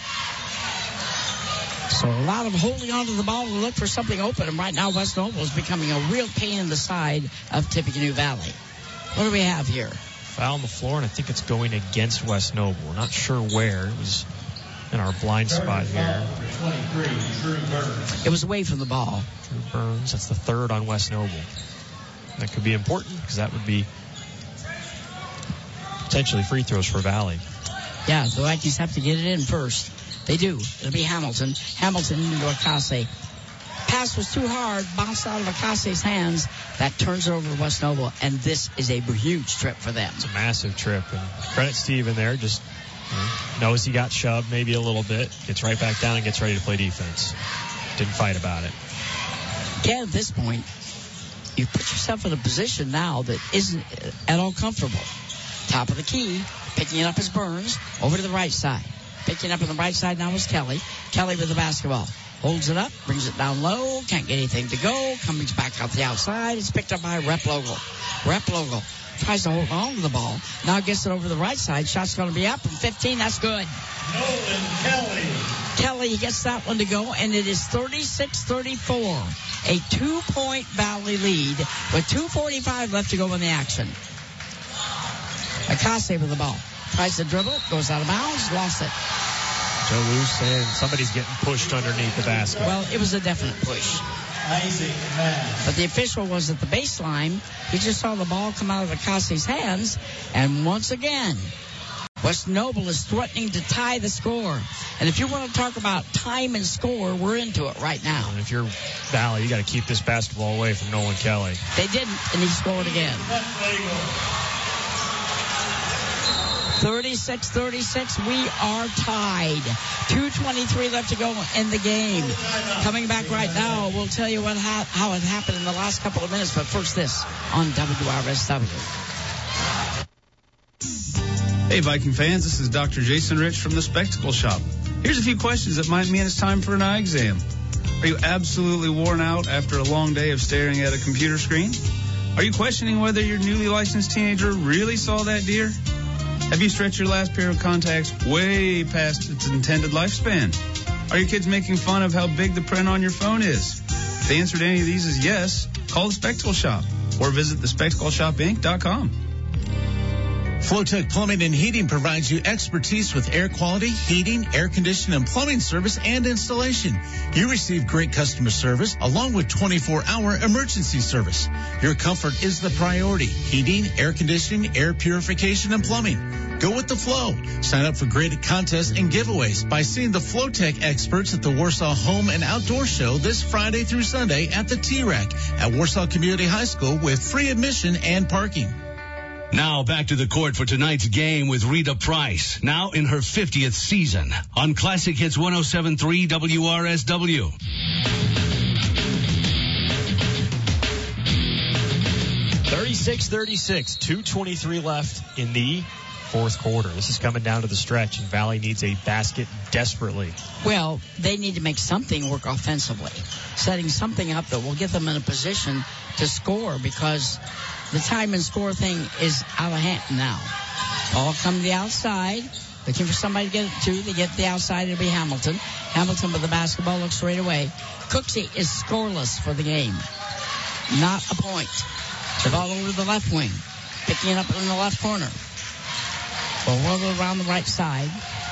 So a lot of holding on to the ball to look for something open. And right now, West Noble is becoming a real pain in the side of Tippecanoe Valley. What do we have here? Foul on the floor, and I think it's going against West Noble. We're not sure where. It was in our blind spot here. It was away from the ball. Drew Burns, that's the third on West Noble. That could be important because that would be potentially free throws for Valley. Yeah, the Vikings have to get it in first. They do. It'll be Hamilton. Hamilton into Acase. Pass was too hard, bounced out of Acase's hands. That turns it over to West Noble, and this is a huge trip for them. It's a massive trip, and credit Steve in there. Just knows he got shoved maybe a little bit, gets right back down and gets ready to play defense. Didn't fight about it. Again, at this point, you put yourself in a position now that isn't at all comfortable. Top of the key, picking it up is Burns, over to the right side. Picking up on the right side now is Kelly. Kelly with the basketball. Holds it up, brings it down low, can't get anything to go, comes back out the outside. It's picked up by Replogel. Replogel tries to hold on to the ball. Now gets it over the right side. Shot's going to be up from 15. That's good. Nolan Kelly. Kelly gets that one to go, and it is 36-34. A 2-point Valley lead with 2:45 left to go in the action. Acase with the ball. Tries to dribble, goes out of bounds, lost it. Joe Lou saying somebody's getting pushed underneath the basket. Well, it was a definite push. But the official was at the baseline. He just saw the ball come out of Acase's hands. And once again, West Noble is threatening to tie the score. And if you want to talk about time and score, we're into it right now. And if you're Valley, you got to keep this basketball away from Nolan Kelly. They didn't, and he scored again. 36-36, we are tied. 2:23 left to go in the game. Coming back right now, we'll tell you how it happened in the last couple of minutes. But first, this on WRSW. Hey, Viking fans, this is Dr. Jason Rich from the Spectacle Shop. Here's a few questions that might mean it's time for an eye exam. Are you absolutely worn out after a long day of staring at a computer screen? Are you questioning whether your newly licensed teenager really saw that deer? Have you stretched your last pair of contacts way past its intended lifespan? Are your kids making fun of how big the print on your phone is? If the answer to any of these is yes, call the Spectacle Shop or visit thespectacleshopinc.com. Flowtech Plumbing and Heating provides you expertise with air quality, heating, air conditioning, and plumbing service and installation. You receive great customer service along with 24-hour emergency service. Your comfort is the priority. Heating, air conditioning, air purification, and plumbing. Go with the flow. Sign up for great contests and giveaways by seeing the Flowtech experts at the Warsaw Home and Outdoor Show this Friday through Sunday at the T-Rack at Warsaw Community High School with free admission and parking. Now back to the court for tonight's game with Rita Price, now in her 50th season on Classic Hits 107.3 WRSW. (36-36), 2:23 left in the fourth quarter. This is coming down to the stretch, and Valley needs a basket desperately. Well, they need to make something work offensively, setting something up that will get them in a position to score, because the time and score thing is out of hand now. Ball come to the outside, looking for somebody to get it to. They get to the outside, it'll be Hamilton. Hamilton with the basketball, looks straight away. Cooksey is scoreless for the game. Not a point. The ball over to the left wing, picking it up in the left corner. Well, we'll around the right side.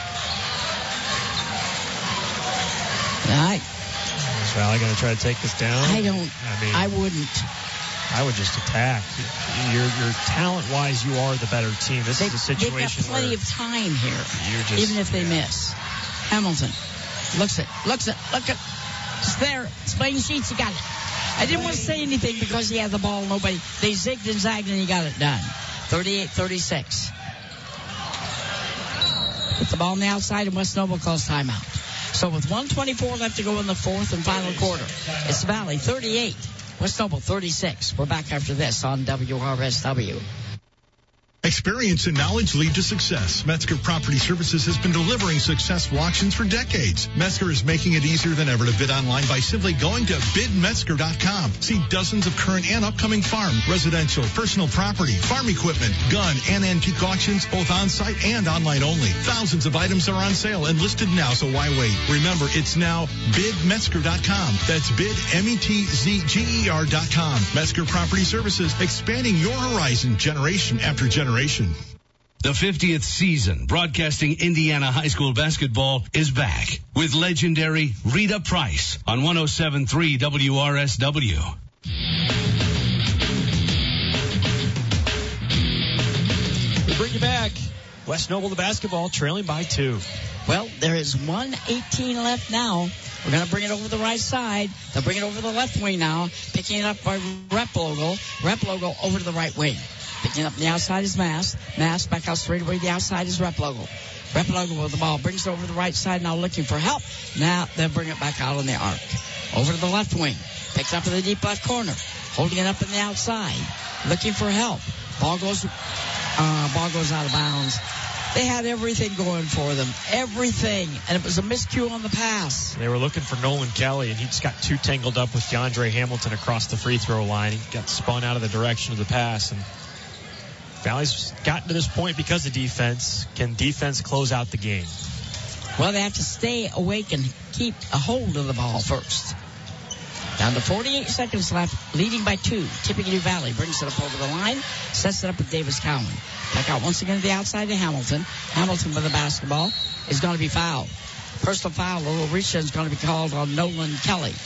All right. Is Valley going to try to take this down? I wouldn't. I would just attack. Your talent-wise, you are the better team. This is a situation where they've got plenty of time here, even if they miss. Hamilton looks at. It's there. It's playing sheets. He got it. I didn't want to say anything because he had the ball. Nobody. They zigged and zagged, and he got it done. 38-36. Put the ball on the outside, and West Noble calls timeout. So with 1:24 left to go in the fourth and final quarter, it's Valley 38, West Noble 36. We're back after this on WRSW. Experience and knowledge lead to success. Metzger Property Services has been delivering successful auctions for decades. Metzger is making it easier than ever to bid online by simply going to bidmetzger.com. See dozens of current and upcoming farm, residential, personal property, farm equipment, gun, and antique auctions, both on-site and online only. Thousands of items are on sale and listed now, so why wait? Remember, it's now bidmetzger.com. That's bid, METZGER.com. Metzger Property Services, expanding your horizon generation after generation. The 50th season broadcasting Indiana high school basketball is back with legendary Rita Price on 107.3 WRSW. We bring you back. West Noble the basketball trailing by 2. Well, there is 1:18 left now. We're going to bring it over the right side. They'll bring it over the left wing now. Picking it up by Replogle. Replogle over to the right wing. Picking up the outside is Mass. Mass back out straight away. The outside is Replogle. Replogle with the ball. Brings it over to the right side now looking for help. Now they'll bring it back out on the arc. Over to the left wing. Picks up in the deep left corner. Holding it up in the outside. Looking for help. Ball goes out of bounds. They had everything going for them. Everything. And it was a miscue on the pass. They were looking for Nolan Kelly, and he just got too tangled up with DeAndre Hamilton across the free throw line. He got spun out of the direction of the pass, and Valley's gotten to this point because of defense. Can defense close out the game? Well, they have to stay awake and keep a hold of the ball first. Down to 48 seconds left, leading by 2. Tippecanoe Valley brings it up over the line, sets it up with Davis Cowan. Back out once again to the outside to Hamilton. Hamilton with the basketball is going to be fouled. Personal foul, a little reach is going to be called on Nolan Kelly.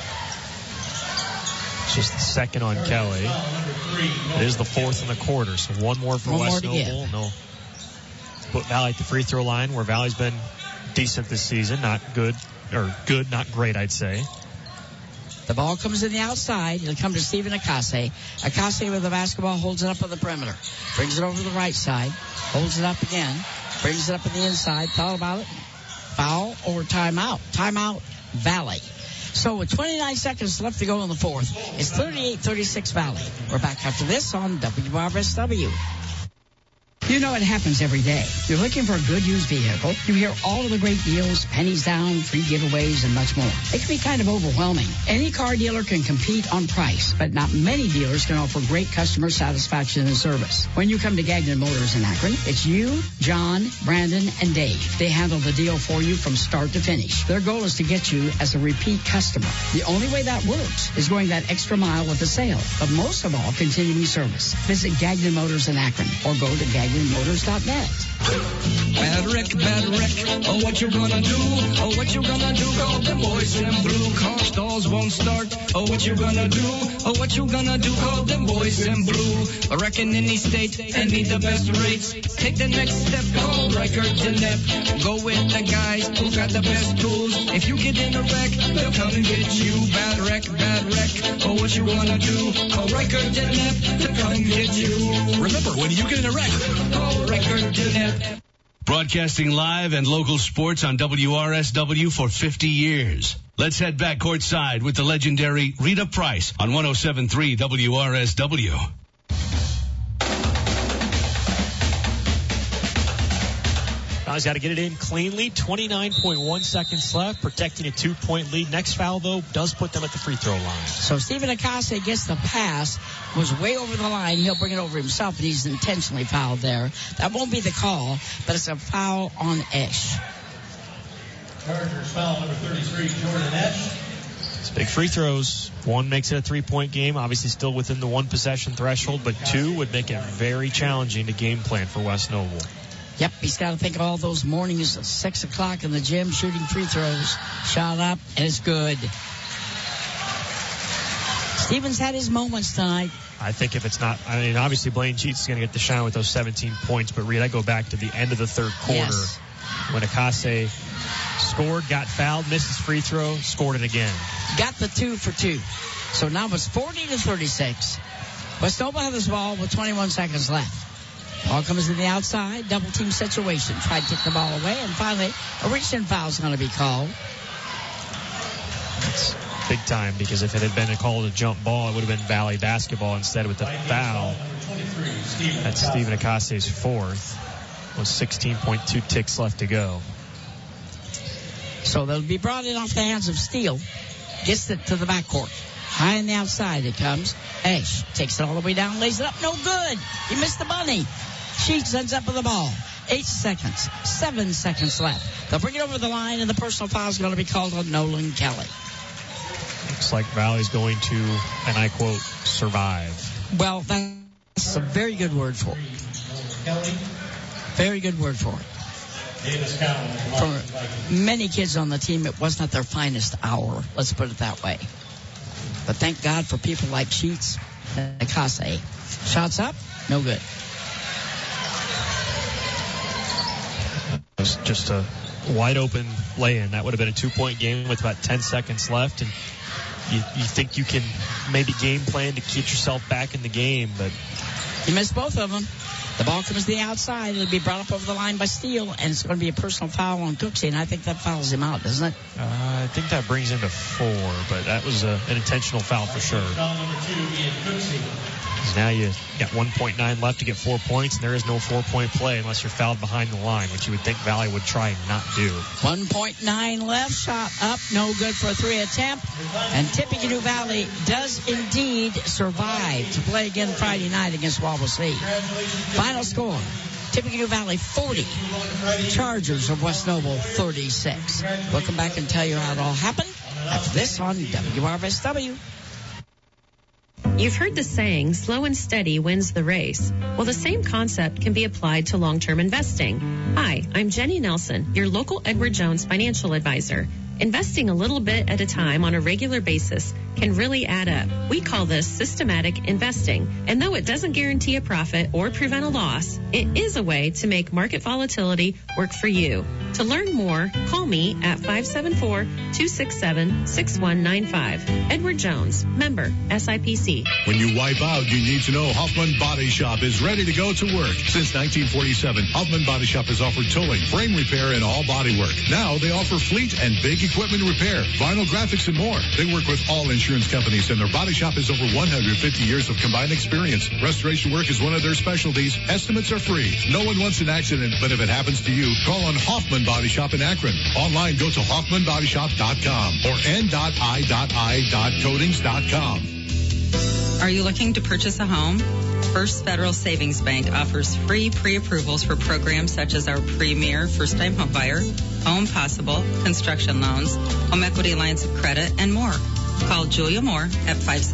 It's just the second on Kelly. It is the fourth in the quarter, so one more for West Noble. No. Put Valley at the free throw line, where Valley's been decent this season. Not good, not great, I'd say. The ball comes in the outside. It'll come to Stephen Akase. Akase with the basketball holds it up on the perimeter. Brings it over to the right side. Holds it up again. Brings it up on the inside. Thought about it. Foul or timeout. Timeout, Valley. So with 29 seconds left to go in the fourth, it's 38-36 Valley. We're back after this on WRSW. You know it happens every day. You're looking for a good used vehicle. You hear all of the great deals, pennies down, free giveaways, and much more. It can be kind of overwhelming. Any car dealer can compete on price, but not many dealers can offer great customer satisfaction and service. When you come to Gagnon Motors in Akron, it's you, John, Brandon, and Dave. They handle the deal for you from start to finish. Their goal is to get you as a repeat customer. The only way that works is going that extra mile with the sale, but most of all, continuing service. Visit Gagnon Motors in Akron or go to Gagnon McElveenMotors.net. Bad wreck, oh what you gonna do? Oh what you gonna do? Call the boys in blue. Car stalls won't start. Oh what you gonna do? Oh what you gonna do? Call them boys in blue. I reckon any state and need the best rates. Take the next step, call Riker Gillette. Go with the guys who got the best tools. If you get in a wreck, they'll come and get you. Bad wreck, oh what you gonna do? Call Riker Gillette to come get you. Remember, when you get in a wreck, call Riker Gillette. Broadcasting live and local sports on WRSW for 50 years. Let's head back courtside with the legendary Rita Price on 107.3 WRSW. Now he's got to get it in cleanly. 29.1 seconds left, protecting a 2-point lead. Next foul, though, does put them at the free throw line. So Stephen Acasa gets the pass, was way over the line. He'll bring it over himself, and he's intentionally fouled there. That won't be the call, but it's a foul on Esch. Chargers foul number 33, Jordan Esch. It's big free throws. One makes it a 3-point game, obviously still within the one possession threshold, but two would make it very challenging to game plan for West Noble. Yep, he's got to think of all those mornings at 6 o'clock in the gym shooting free throws. Shot up, and it's good. Stevens had his moments tonight. I think if it's not, I mean, obviously Blaine Cheats is going to get the shine with those 17 points, but Reed, I go back to the end of the third quarter when Acasa scored, got fouled, missed his free throw, scored it again. Got the 2 for 2. So now it's 40-36. West Noble has this ball with 21 seconds left. Ball comes in the outside, double team situation. Tried to kick the ball away, and finally a reach-in foul is going to be called. It's big time, because if it had been a call to jump ball, it would have been Valley basketball instead with the foul. That's Stephen Acasa's fourth, with 16.2 ticks left to go. So they'll be brought in off the hands of Steele. Gets it to the backcourt. High on the outside it comes. Esch takes it all the way down, lays it up. No good. He missed the bunny. Sheets ends up with the ball. 8 seconds. 7 seconds left. They'll bring it over the line, and the personal foul is going to be called on Nolan Kelly. Looks like Valley's going to, and I quote, survive. Well, that's a very good word for it. Very good word for it. For many kids on the team, it was not their finest hour. Let's put it that way. But thank God for people like Sheets and Acasa. Shots up, no good. It was just a wide open lay-in. That would have been a 2-point game with about 10 seconds left. And you think you can maybe game plan to get yourself back in the game, but he missed both of them. The ball comes to the outside. It'll be brought up over the line by Steele, and it's going to be a personal foul on Cooksey, and I think that fouls him out, doesn't it? I think that brings him to 4, but that was an intentional foul for sure. Foul number 2, Ian Cooksey. Now you got 1.9 left to get 4 points, and there is no 4-point play unless you're fouled behind the line, which you would think Valley would try and not do. 1.9 left, shot up, no good for a 3 attempt. And Tippecanoe Valley does indeed survive to play again Friday night against Wawasee. Final score, Tippecanoe Valley 40, Chargers of West Noble 36. We'll come back and tell you how it all happened after this on WRSW. You've heard the saying, slow and steady wins the race. Well, the same concept can be applied to long-term investing. Hi, I'm Jenny Nelson, your local Edward Jones financial advisor. Investing a little bit at a time on a regular basis can really add up. We call this systematic investing. And though it doesn't guarantee a profit or prevent a loss, it is a way to make market volatility work for you. To learn more, call me at 574-267-6195. Edward Jones, member SIPC. When you wipe out, you need to know Hoffman Body Shop is ready to go to work. Since 1947, Hoffman Body Shop has offered towing, frame repair, and all body work. Now they offer fleet and big equipment repair, vinyl graphics, and more. They work with all insurance companies, and their body shop has over 150 years of combined experience. Restoration work is one of their specialties. Estimates are free. No one wants an accident, but if it happens to you, call on Hoffman Body Shop in Akron. Online, go to HoffmanBodyShop.com or n.i.coatings.com. Are you looking to purchase a home? First Federal Savings Bank offers free pre-approvals for programs such as our Premier First-Time Home Buyer, Home Possible, construction loans, home equity lines of credit, and more. Call Julia Moore at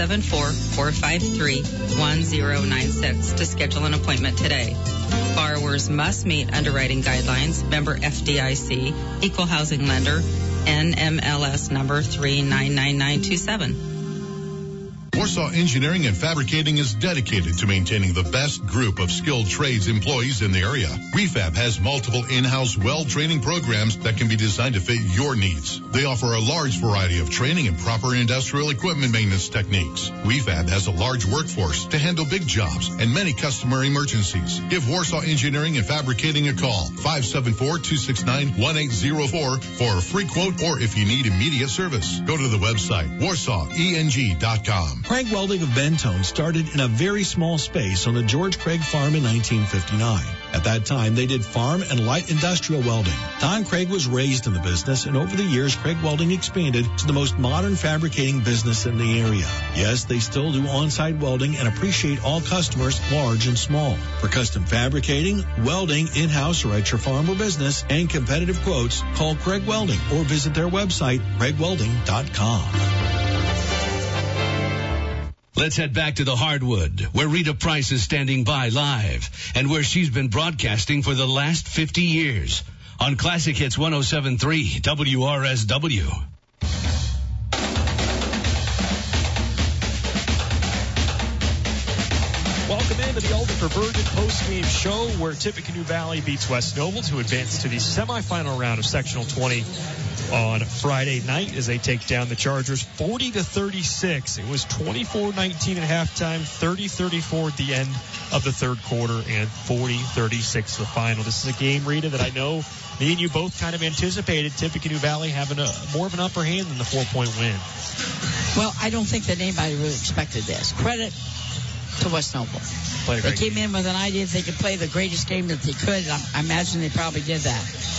574-453-1096 to schedule an appointment today. Borrowers must meet underwriting guidelines. Member FDIC, Equal Housing Lender, NMLS number 399927. Warsaw Engineering and Fabricating is dedicated to maintaining the best group of skilled trades employees in the area. Refab has multiple in-house weld training programs that can be designed to fit your needs. They offer a large variety of training and proper industrial equipment maintenance techniques. Refab has a large workforce to handle big jobs and many customer emergencies. Give Warsaw Engineering and Fabricating a call, 574-269-1804 for a free quote or if you need immediate service. Go to the website, warsaweng.com. Craig Welding of Bentone started in a very small space on the George Craig farm in 1959. At that time, they did farm and light industrial welding. Don Craig was raised in the business, and over the years, Craig Welding expanded to the most modern fabricating business in the area. Yes, they still do on-site welding and appreciate all customers, large and small. For custom fabricating, welding, in-house or at your farm or business, and competitive quotes, call Craig Welding or visit their website, craigwelding.com. Let's head back to the Hardwood, where Rita Price is standing by live and where she's been broadcasting for the last 50 years on Classic Hits 107.3 WRSW. Welcome into the Alder Bergen post-game show where Tippecanoe Valley beats West Noble to advance to the semifinal round of Sectional 20 on Friday night as they take down the Chargers 40-36. It was 24-19 at halftime, 30-34 at the end of the third quarter, and 40-36 the final. This is a game, Rita, that I know me and you both kind of anticipated Tippecanoe Valley having more of an upper hand than the 4-point win. Well, I don't think that anybody really expected this. Credit to West Noble. They came in with an idea that they could play the greatest game that they could. I imagine they probably did that.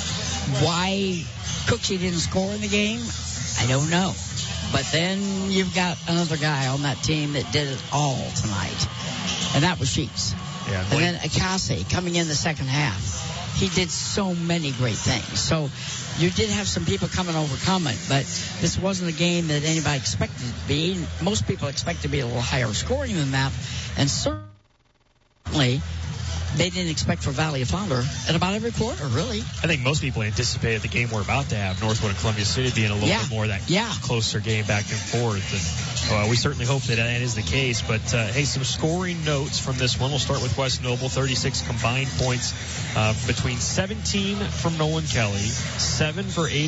Why Cooksey didn't score in the game, I don't know. But then you've got another guy on that team that did it all tonight, and that was Sheets. Yeah, and then Akase coming in the second half. He did so many great things. So you did have some people overcoming, but this wasn't a game that anybody expected it to be. Most people expect to be a little higher scoring than that, and certainly they didn't expect for Valley of Founder at about every quarter, really. I think most people anticipated the game we're about to have, Northwood and Columbia City, being a little bit more of that closer game back and forth. And we certainly hope that is the case. But, hey, some scoring notes from this one. We'll start with West Noble, 36 combined points between 17 from Nolan Kelly, 7 for Aiden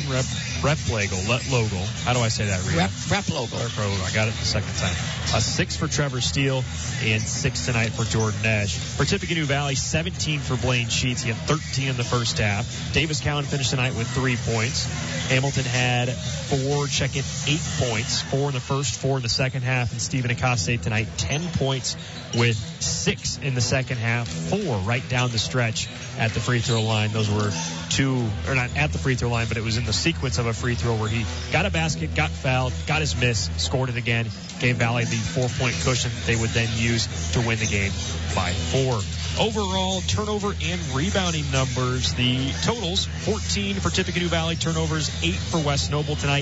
Replogle. How do I say that, Rita? Replogle. I got it the second time. 6 for Trevor Steele and 6 tonight for Jordan Nash. For Tippecanoe Valley, 17 for Blaine Sheets. He had 13 in the first half. Davis Cowan finished tonight with 3 points. Hamilton had 4, checking 8 points. 4 in the first, 4 in the second half. And Stephen Akase tonight, 10 points with 6 in the second half. 4 right down the stretch at the free throw line. Those were 2, or not at the free throw line, but it was in the sequence of a free throw where he got a basket, got fouled, got his miss, scored it again, gave Valley the 4-point cushion they would then use to win the game by 4. Overall, turnover and rebounding numbers, the totals, 14 for Tippecanoe Valley, turnovers 8 for West Noble tonight,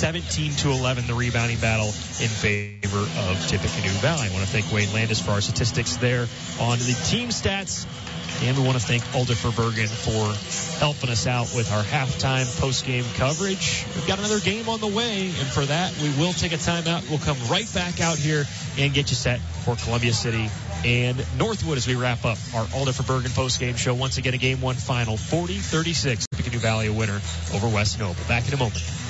17-11 the rebounding battle in favor of Tippecanoe Valley. I want to thank Wayne Landis for our statistics there on the team stats. And we want to thank Alder Bergen for helping us out with our halftime post-game coverage. We've got another game on the way, and for that, we will take a timeout. We'll come right back out here and get you set for Columbia City and Northwood as we wrap up our Alder Bergen post-game show. Once again, a Game 1 final, 40-36. Tippecanoe Valley a winner over West Noble. Back in a moment.